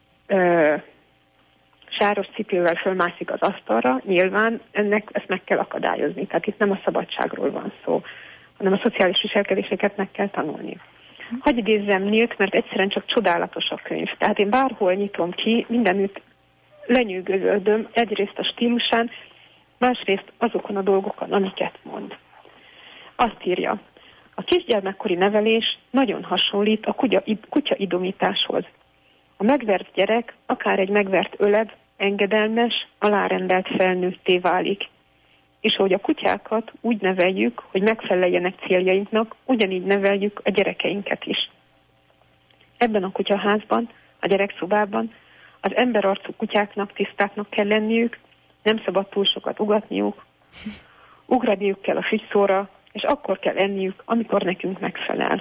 sáros cipővel fölmászik az asztalra, nyilván ezt meg kell akadályozni. Tehát itt nem a szabadságról van szó, hanem a szociális viselkedéseket meg kell tanulni. Hadd idézzem Neilt, mert egyszerűen csak csodálatos a könyv. Tehát én bárhol nyitom ki, mindenütt lenyűgöződöm, egyrészt a stílusán, másrészt azokon a dolgokon, amiket mond. Azt írja, a kisgyermekkori nevelés nagyon hasonlít a kutya idomításhoz. A megvert gyerek, akár egy megvert öleb, engedelmes, alárendelt felnőtté válik. És ahogy a kutyákat úgy neveljük, hogy megfeleljenek céljainknak, ugyanígy neveljük a gyerekeinket is. Ebben a kutyaházban, a gyerekszobában az emberarcú kutyáknak tisztáknak kell lenniük, nem szabad túl sokat ugatniuk, ugradniuk kell a fügyszóra, és akkor kell enniük, amikor nekünk megfelel.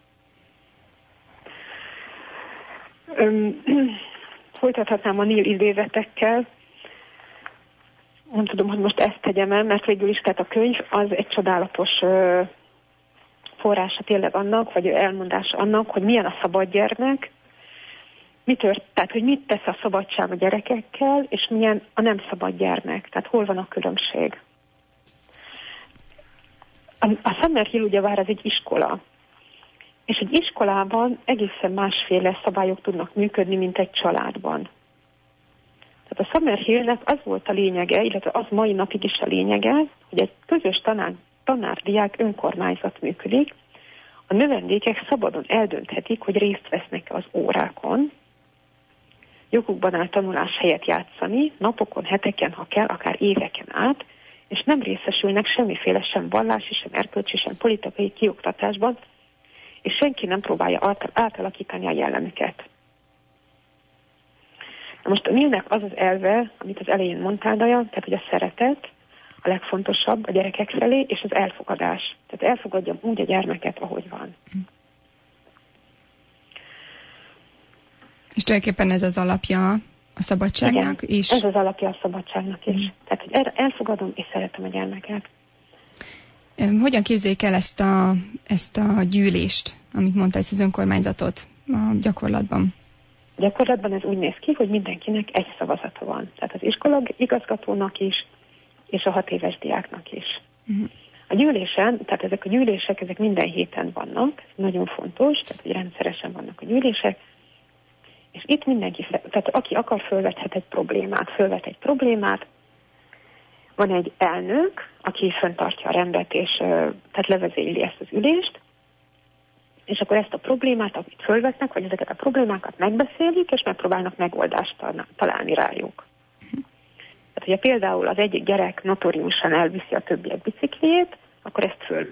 Folytathatnám a Neil idézetekkel. Nem tudom, hogy most ezt tegyem el, mert végül is tehát a könyv az egy csodálatos forrása tényleg annak, vagy elmondása annak, hogy milyen a szabad gyermek, tehát hogy mit tesz a szabadság a gyerekekkel, és milyen a nem szabad gyermek. Tehát hol van a különbség. A Summerhill ugyebár ez egy iskola. És egy iskolában egészen másféle szabályok tudnak működni, mint egy családban. Tehát a Summerhillnek az volt a lényege, illetve az mai napig is a lényege, hogy egy közös tanár-diák önkormányzat működik. A növendékek szabadon eldönthetik, hogy részt vesznek az órákon, jogukban áll tanulás helyett játszani, napokon, heteken, ha kell, akár éveken át, és nem részesülnek semmiféle sem vallási, sem erkölcsi, sem politikai kioktatásban, és senki nem próbálja átalakítani a jellemüket. Na most a Neilnek az az elve, amit az elején mondtál, Daja, tehát hogy a szeretet a legfontosabb a gyerekek felé, és az elfogadás. Tehát elfogadjam úgy a gyermeket, ahogy van. És tulajdonképpen ez az alapja a szabadságnak is? Ez az alapja a szabadságnak is. Tehát, hogy elfogadom és szeretem a gyermeket. Hogyan képzeljük el ezt a gyűlést, amit mondta, ezt az önkormányzatot a gyakorlatban? Gyakorlatban ez úgy néz ki, hogy mindenkinek egy szavazata van. Tehát az iskola igazgatónak is, és a 6 éves diáknak is. A gyűlésen, tehát ezek a gyűlések, ezek minden héten vannak, ez nagyon fontos, tehát hogy rendszeresen vannak a gyűlések, és itt mindenki, tehát aki akar, fölvet egy problémát, van egy elnök, aki fenntartja a rendet, és tehát levezéli ezt az ülést, És akkor ezt a problémát, amit fölvesznek, vagy ezeket a problémákat megbeszélik, és megpróbálnak megoldást találni rájuk. Tehát, hogyha például az egyik gyerek notóriusan elviszi a többiek bicikliét, akkor ezt föl.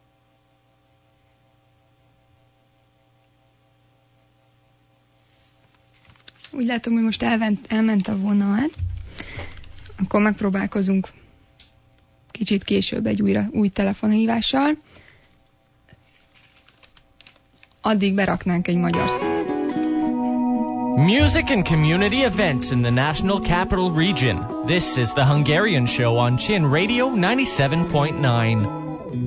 Úgy látom, hogy most elment a vonal. Akkor megpróbálkozunk kicsit később egy új telefonhívással. Addig beraknánk egy magyar Music and community events in the National Capital Region. This is the Hungarian Show on Chin Radio 97.9.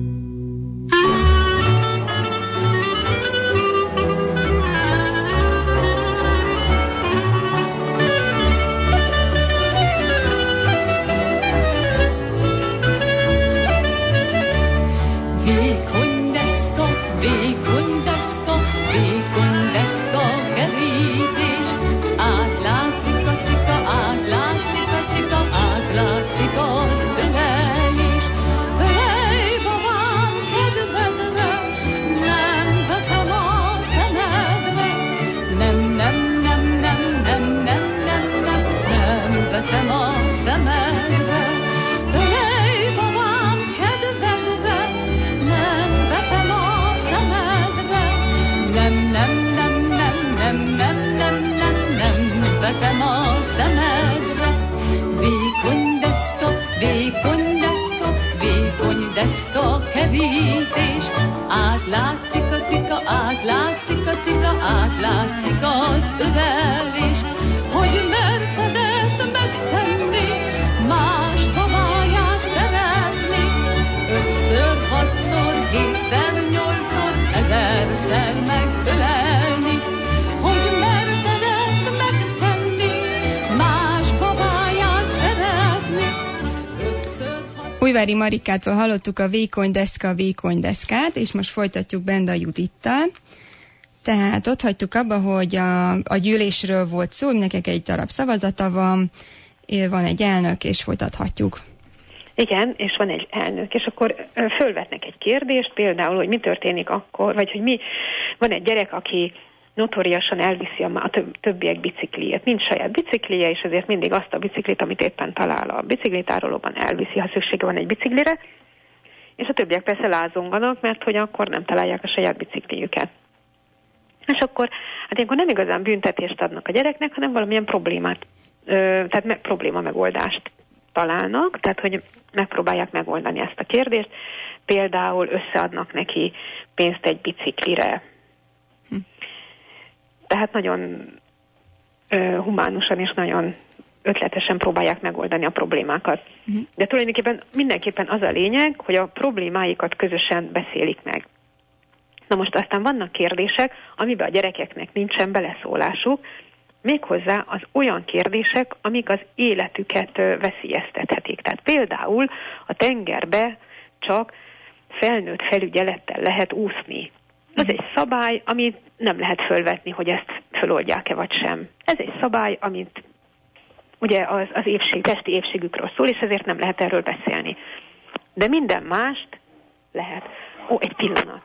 Átlátszik az ölelés, hogy merted ezt megtenni, más babáját szeretni. 5-ször, 6-szor, 7-szer, 8-szor, 1000-szer megölelni, hogy merted ezt megtenni, más babáját szeretni. 5-ször, 6-szor... Újvári Marikától hallottuk a vékony deszkát, és most folytatjuk Benda Judittal. Tehát ott hagytuk abba, hogy a gyűlésről volt szó, nekik egy darab szavazata van egy elnök, és folytathatjuk. Igen, és van egy elnök, és akkor fölvetnek egy kérdést, például, hogy mi történik akkor, vagy hogy van egy gyerek, aki notóriasan elviszi a többiek bicikliét. Nincs saját biciklije, és ezért mindig azt a biciklit, amit éppen talál a biciklitárolóban, elviszi, ha szüksége van egy biciklire, és a többiek persze lázonganak, mert hogy akkor nem találják a saját biciklijüket. És akkor, hát ilyenkor nem igazán büntetést adnak a gyereknek, hanem valamilyen probléma megoldást találnak, tehát hogy megpróbálják megoldani ezt a kérdést. Például összeadnak neki pénzt egy biciklire. Tehát nagyon humánusan és nagyon ötletesen próbálják megoldani a problémákat. De tulajdonképpen mindenképpen az a lényeg, hogy a problémáikat közösen beszélik meg. Na most aztán vannak kérdések, amiben a gyerekeknek nincsen beleszólásuk, méghozzá az olyan kérdések, amik az életüket veszélyeztethetik. Tehát például a tengerbe csak felnőtt felügyelettel lehet úszni. Ez egy szabály, amit nem lehet fölvetni, hogy ezt föloldják-e vagy sem. Ez egy szabály, amit ugye az testi épségükről szól, és ezért nem lehet erről beszélni. De minden mást lehet. Egy pillanat.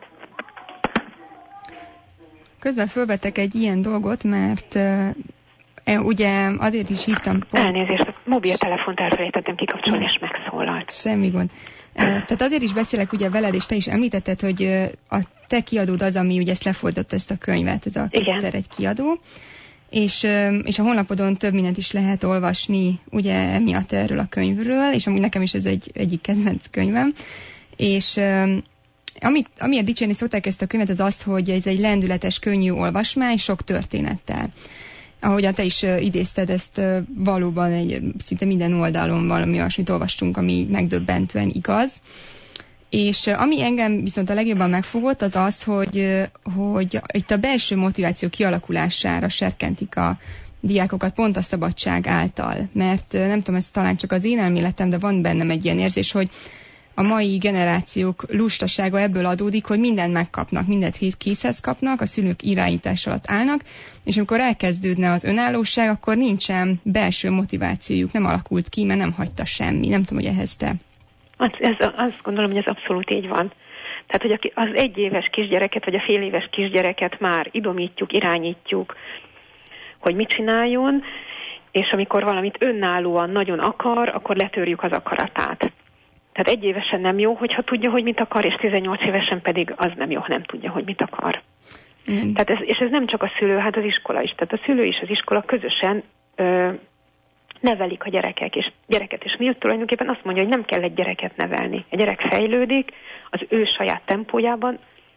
Közben fölvettek egy ilyen dolgot, mert ugye azért is írtam... Elnézést, a mobiltelefont elfelejtettem kikapcsolni, és megszólalt. Semmi gond. Tehát azért is beszélek ugye veled, és te is említetted, hogy a te kiadód az, ami ugye ezt lefordította ezt a könyvet, ez a Kétszer egy kiadó, és a honlapodon több mindent is lehet olvasni ugye emiatt erről a könyvről, és amúgy nekem is ez egyik kedvenc könyvem, és... Amiért dicsérni szokták ezt a könyvet, az az, hogy ez egy lendületes, könnyű olvasmány, sok történettel. Ahogyan te is idézted, ezt valóban szinte minden oldalon valami olyasmit olvastunk, ami megdöbbentően igaz. És ami engem viszont a legjobban megfogott, az az, hogy itt a belső motiváció kialakulására serkentik a diákokat pont a szabadság által. Mert nem tudom, ez talán csak az én elméletem, de van bennem egy ilyen érzés, hogy a mai generációk lustasága ebből adódik, hogy mindent megkapnak, mindent készhez kapnak, a szülők irányítás alatt állnak, és amikor elkezdődne az önállóság, akkor nincsen belső motivációjuk, nem alakult ki, mert nem hagyta semmi. Nem tudom, hogy ehhez te. Azt gondolom, hogy ez abszolút így van. Tehát, hogy az 1 éves kisgyereket, vagy a fél éves kisgyereket már idomítjuk, irányítjuk, hogy mit csináljon, és amikor valamit önállóan nagyon akar, akkor letörjük az akaratát. Tehát 1 évesen nem jó, hogyha tudja, hogy mit akar, és 18 évesen pedig az nem jó, ha nem tudja, hogy mit akar. Tehát és ez nem csak a szülő, hát az iskola is. Tehát a szülő és az iskola közösen nevelik a gyereket és nőt tulajdonképpen azt mondja, hogy nem kell egy gyereket nevelni. A gyerek fejlődik az ő saját tempójában,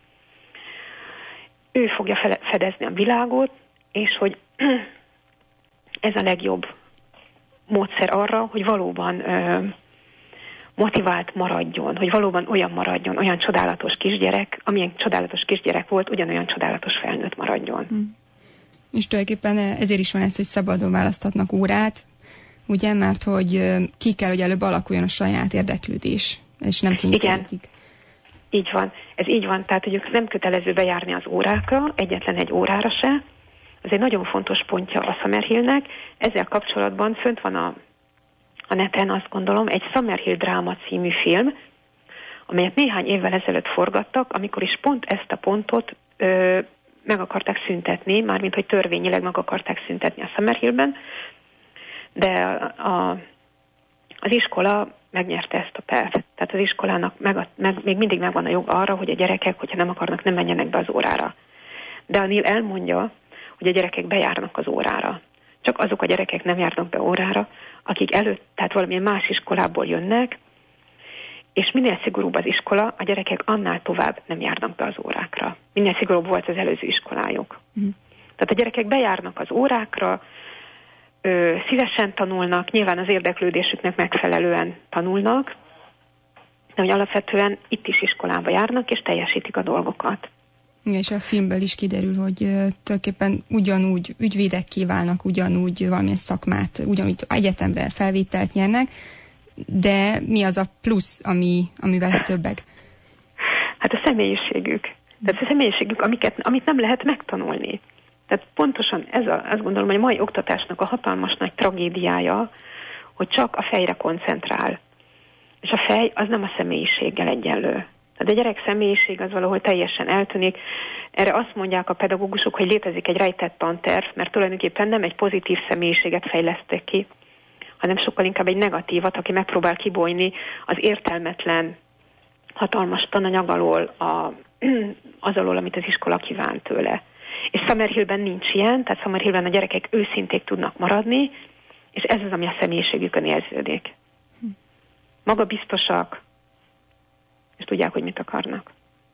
ő fogja fedezni a világot, és hogy ez a legjobb módszer arra, hogy valóban motivált maradjon, hogy valóban olyan maradjon, olyan csodálatos kisgyerek, amilyen csodálatos kisgyerek volt, ugyanolyan csodálatos felnőtt maradjon. És tulajdonképpen ezért is van ez, hogy szabadon választhatnak órát, ugye, mert hogy ki kell, hogy előbb alakuljon a saját érdeklődés, és nem kényszerítik. Igen, így van. Ez így van, tehát hogy ők nem kötelező bejárni az órákra, egyetlen egy órára se. Ez egy nagyon fontos pontja a Summerhillnek. Ezzel kapcsolatban fönt van a neten, azt gondolom, egy Summerhill Dráma című film, amelyet néhány évvel ezelőtt forgattak, amikor is pont ezt a pontot meg akarták szüntetni, mármint hogy törvényileg meg akarták szüntetni a Summerhillben, de az iskola megnyerte ezt a pert. Tehát az iskolának még mindig megvan a jog arra, hogy a gyerekek, hogyha nem akarnak, nem menjenek be az órára. De a Neil elmondja, hogy a gyerekek bejárnak az órára. Csak azok a gyerekek nem járnak be órára, akik előtt, tehát valamilyen más iskolából jönnek, és minél szigorúbb az iskola, a gyerekek annál tovább nem járnak be az órákra. Minél szigorúbb volt az előző iskolájuk. Tehát a gyerekek bejárnak az órákra, szívesen tanulnak, nyilván az érdeklődésüknek megfelelően tanulnak, de hogy alapvetően itt is iskolába járnak, és teljesítik a dolgokat. És a filmből is kiderül, hogy tulajdonképpen ugyanúgy ügyvédekké válnak, ugyanúgy valamilyen szakmát, ugyanúgy egyetemre felvételt nyernek, de mi az a plusz, amivel többek? Hát a személyiségük. Tehát a személyiségük, amit nem lehet megtanulni. Tehát pontosan azt gondolom, hogy a mai oktatásnak a hatalmas nagy tragédiája, hogy csak a fejre koncentrál. És a fej az nem a személyiséggel egyenlő. Tehát a gyerek személyiség az valahol teljesen eltűnik. Erre azt mondják a pedagógusok, hogy létezik egy rejtett tanterv, mert tulajdonképpen nem egy pozitív személyiséget fejlesztek ki, hanem sokkal inkább egy negatívat, aki megpróbál kibújni az értelmetlen, hatalmas tananyag alól, az alól, amit az iskola kíván tőle. És Summerhillben nincs ilyen, tehát Summerhillben a gyerekek őszinték tudnak maradni, és ez az, ami a személyiségükön érződik. Magabiztosak, és tudják, hogy mit akarnak.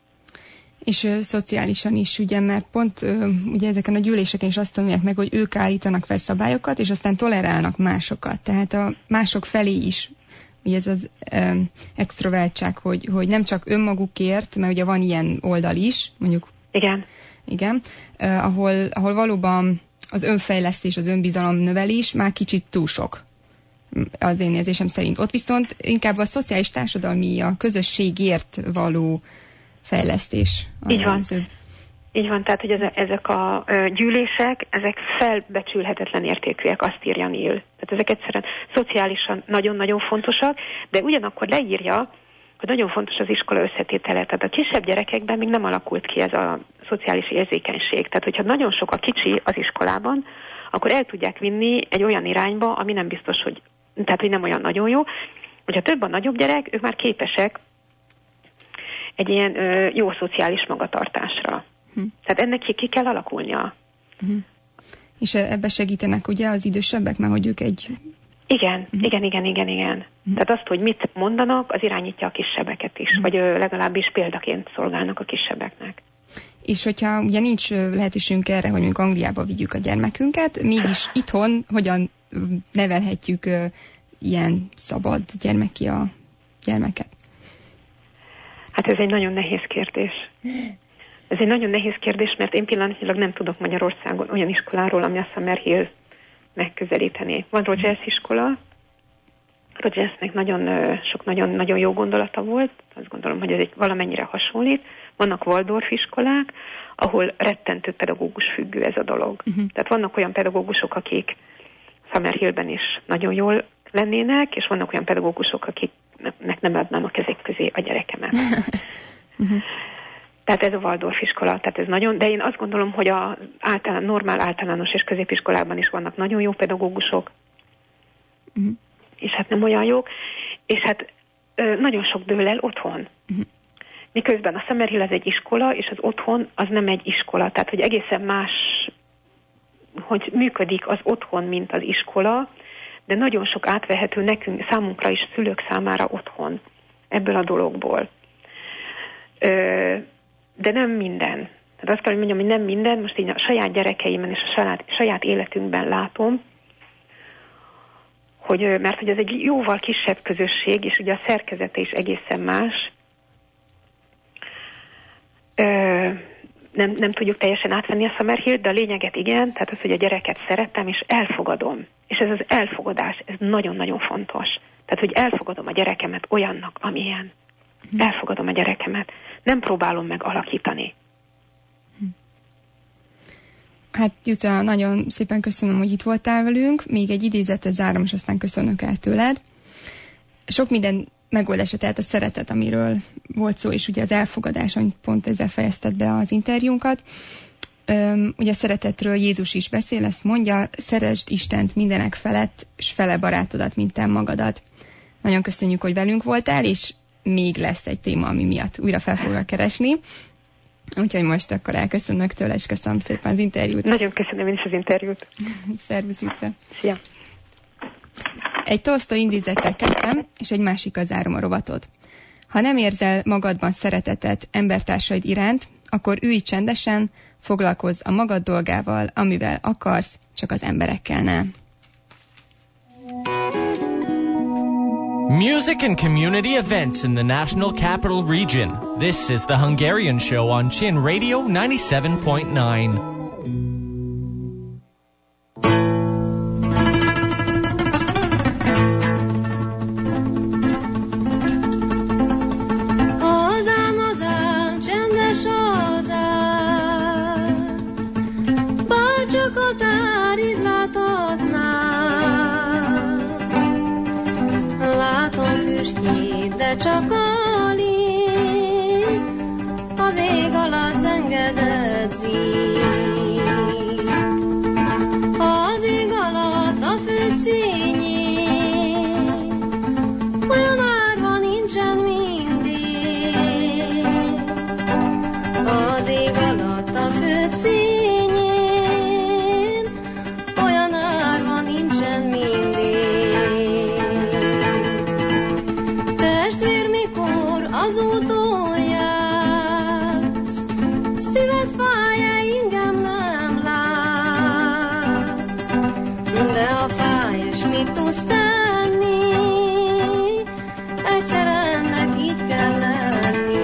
És szociálisan is, ugye, mert pont ugye ezeken a gyűléseken is azt tanulják meg, hogy ők állítanak fel szabályokat, és aztán tolerálnak másokat. Tehát a mások felé is, ugye ez az extrovertság, hogy nem csak önmagukért, mert ugye van ilyen oldal is, mondjuk. Igen, ahol valóban az önfejlesztés, az önbizalom növelés már kicsit túl sok az én érzésem szerint. Ott viszont inkább a szociális társadalmi, a közösségért való fejlesztés. Így van. Így van, tehát hogy ezek a gyűlések, ezek felbecsülhetetlen értékűek, azt írja Neil. Tehát ezek egyszerűen szociálisan nagyon-nagyon fontosak, de ugyanakkor leírja, hogy nagyon fontos az iskola összetétele. Tehát a kisebb gyerekekben még nem alakult ki ez a szociális érzékenység. Tehát hogyha nagyon sok a kicsi az iskolában, akkor el tudják vinni egy olyan irányba, ami nem biztos, hogy nem olyan nagyon jó. Hogyha több a nagyobb gyerek, ők már képesek egy ilyen jó szociális magatartásra. Tehát ennek ki kell alakulnia. És ebbe segítenek ugye az idősebbek, mert hogy ők egy... Igen. Tehát azt, hogy mit mondanak, az irányítja a kisebbeket is, vagy legalábbis példaként szolgálnak a kisebbeknek. És hogyha ugye nincs lehetőségünk erre, hogy mondjuk Angliába vigyük a gyermekünket, mégis itthon hogyan nevelhetjük ilyen szabad gyermeki a gyermeket? Hát ez egy nagyon nehéz kérdés. Ez egy nagyon nehéz kérdés, mert én pillanatnyilag nem tudok Magyarországon olyan iskoláról, ami a Summerhill megközelíteni. Van Rogers iskola, Rogersnek nagyon jó gondolata volt, azt gondolom, hogy ez egy valamennyire hasonlít. Vannak Waldorf iskolák, ahol rettentő pedagógus függő ez a dolog. Tehát vannak olyan pedagógusok, akik Summerhillben is nagyon jól lennének, és vannak olyan pedagógusok, akiknek nem adnám a kezek közé a gyerekemet. Tehát ez a Waldorf iskola, tehát ez nagyon, de én azt gondolom, hogy a normál általános és középiskolában is vannak nagyon jó pedagógusok, és hát nem olyan jók, és hát nagyon sok dől el otthon. Miközben a Summerhill az egy iskola, és az otthon az nem egy iskola, tehát hogy egészen más, hogy működik az otthon, mint az iskola, de nagyon sok átvehető nekünk, számunkra is, szülők számára otthon ebből a dologból. De nem minden. Tehát azt kell, hogy mondjam, hogy nem minden, most így a saját gyerekeimen és a saját életünkben látom, hogy, mert hogy ez egy jóval kisebb közösség, és ugye a szerkezete is egészen más. Nem tudjuk teljesen átvenni a Summerhill, de a lényeget igen, tehát az, hogy a gyereket szeretem, és elfogadom. És ez az elfogadás, ez nagyon-nagyon fontos. Tehát, hogy elfogadom a gyerekemet olyannak, amilyen. Elfogadom a gyerekemet. Nem próbálom meg alakítani. Hát Juta, nagyon szépen köszönöm, hogy itt voltál velünk. Még egy idézetet zárom, és aztán köszönök el tőled. Sok minden megoldása, tehát a szeretet, amiről volt szó, és ugye az elfogadás, amit pont ezzel fejezted be az interjúnkat. Ugye a szeretetről Jézus is beszél, ezt mondja, szeresd Istent mindenek felett, és fele barátodat, mint te magadat. Nagyon köszönjük, hogy velünk voltál, és még lesz egy téma, ami miatt újra fel foglak keresni. Úgyhogy most akkor elköszönök tőle, és köszönöm szépen az interjút. Nagyon köszönöm én is az interjút. Szervusz, Juca. Szia. Egy Tolsztoj idézettel kezdtem, és egy másikkal zárom a rovatot. Ha nem érzel magadban szeretetet embertársaid iránt, akkor ülj csendesen, foglalkozz a magad dolgával, amivel akarsz, csak az emberekkel ne. Music and community events in the National Capital Region. This is the Hungarian Show on Chin Radio 97.9. De csak alig az ég alatt zengededzik. Az ég alatt a földszínjén olyan árva nincsen mindig. Az ég alatt a földszínjén olyan árva nincsen mindig. Az úton jársz, szíved fáj-e, engem nem látsz, de a fáj, és mit tudsz tenni, egyszer ennek így kell lenni.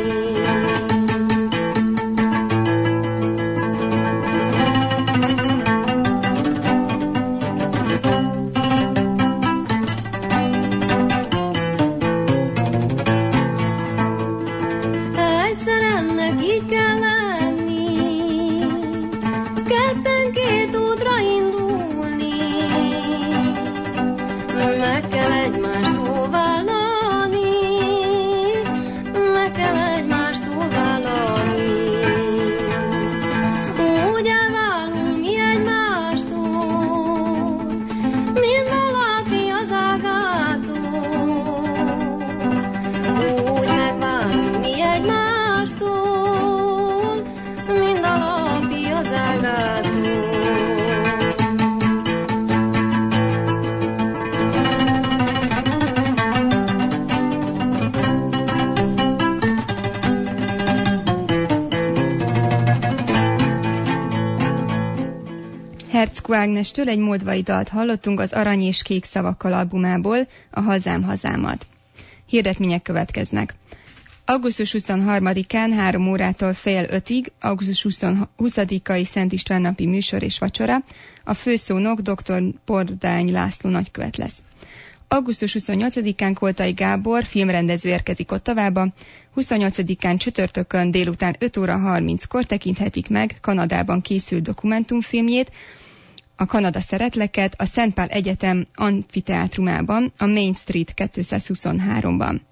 Herzog Ágnestől egy moldvai dalt hallottunk az Arany és Kék szavakkal albumából, a Hazám hazámat. Hirdetmények következnek. Augusztus 23-án 3 órától fél 5-ig, augusztus 20-ai Szent István napi műsor és vacsora, a főszónok dr. Bordány László nagykövet lesz. Augusztus 28-án Koltai Gábor filmrendező érkezik Ottavába, 28-án csütörtökön délután 5 óra 30-kor tekinthetik meg Kanadában készült dokumentumfilmjét, a Kanada szeretleket a Szent Pál Egyetem amfiteátrumában, a Main Street 223-ban.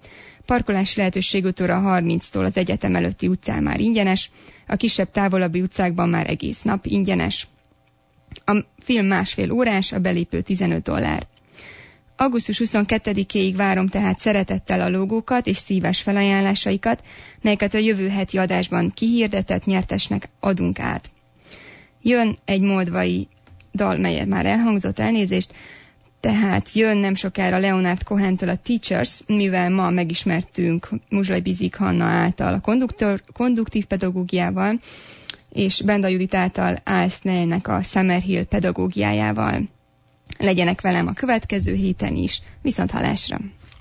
parkolási lehetőség 5 óra 30-tól az egyetem előtti utcán már ingyenes, a kisebb távolabbi utcákban már egész nap ingyenes. A film 1,5 órás, a belépő $15. Augusztus 22-éig várom tehát szeretettel a logókat és szíves felajánlásaikat, melyeket a jövő heti adásban kihirdetett nyertesnek adunk át. Jön egy moldvai dal, melyet már elhangzott, elnézést, tehát jön nem sokára Leonard Cohentől a Teachers, mivel ma megismertünk Muzslai Bizik Hanna által a konduktív pedagógiával, és Benda Judit által Al Snellnek a Summerhill pedagógiájával. Legyenek velem a következő héten is. Viszonthallásra!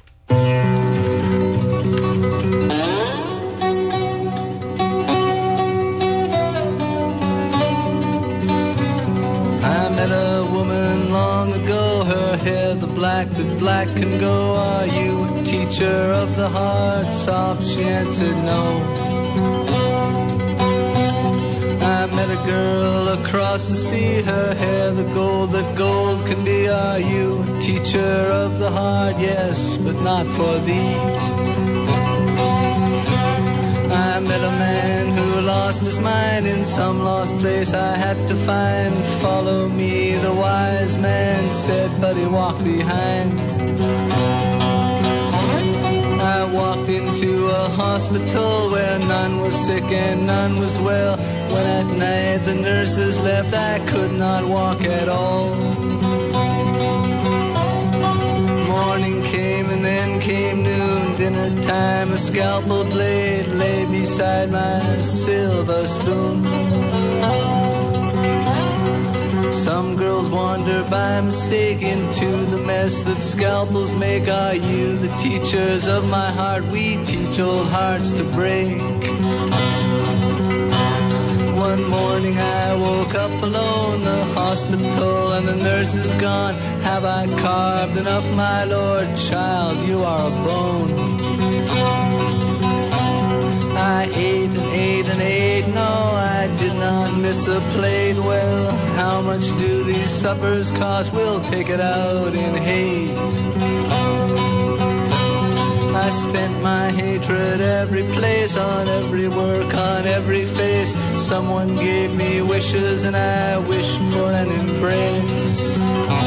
Long ago, her hair the black that black can go. Are you a teacher of the heart? Soft, she answered no. I met a girl across the sea, her hair the gold that gold can be. Are you a teacher of the heart? Yes, but not for thee. I met a man who lost his mind in some lost place I had to find. Follow me, the wise man said, but he walked behind. I walked into a hospital where none was sick and none was well. When at night the nurses left, I could not walk at all. Morning came and then came noon, dinner time, a scalpel blade lay beside my silver spoon. Some girls wander by mistake into the mess that scalpels make. Are you the teachers of my heart? We teach old hearts to break. One morning I woke up alone, the hospital and the nurse is gone. Have I carved enough, my Lord? Child, you are a bone. I ate and ate and ate, no, I did not miss a plate. Well, how much do these suppers cost? We'll take it out in hate. I spent my hatred every place, on every work, on every face. Someone gave me wishes and I wished for an embrace.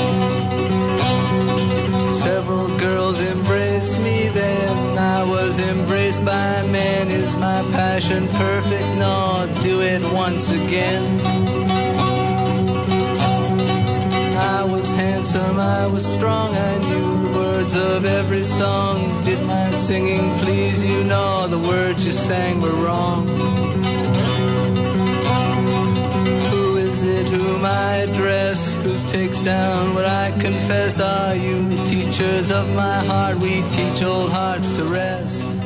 Several girls embraced me, then I was embraced by men. Is my passion perfect? No, do it once again. I was handsome, I was strong, I knew the words of every song. Did my singing please you? No, the words you sang were wrong. Who is it whom I address? Who takes down what I confess? Are you the teachers of my heart? We teach old hearts to rest.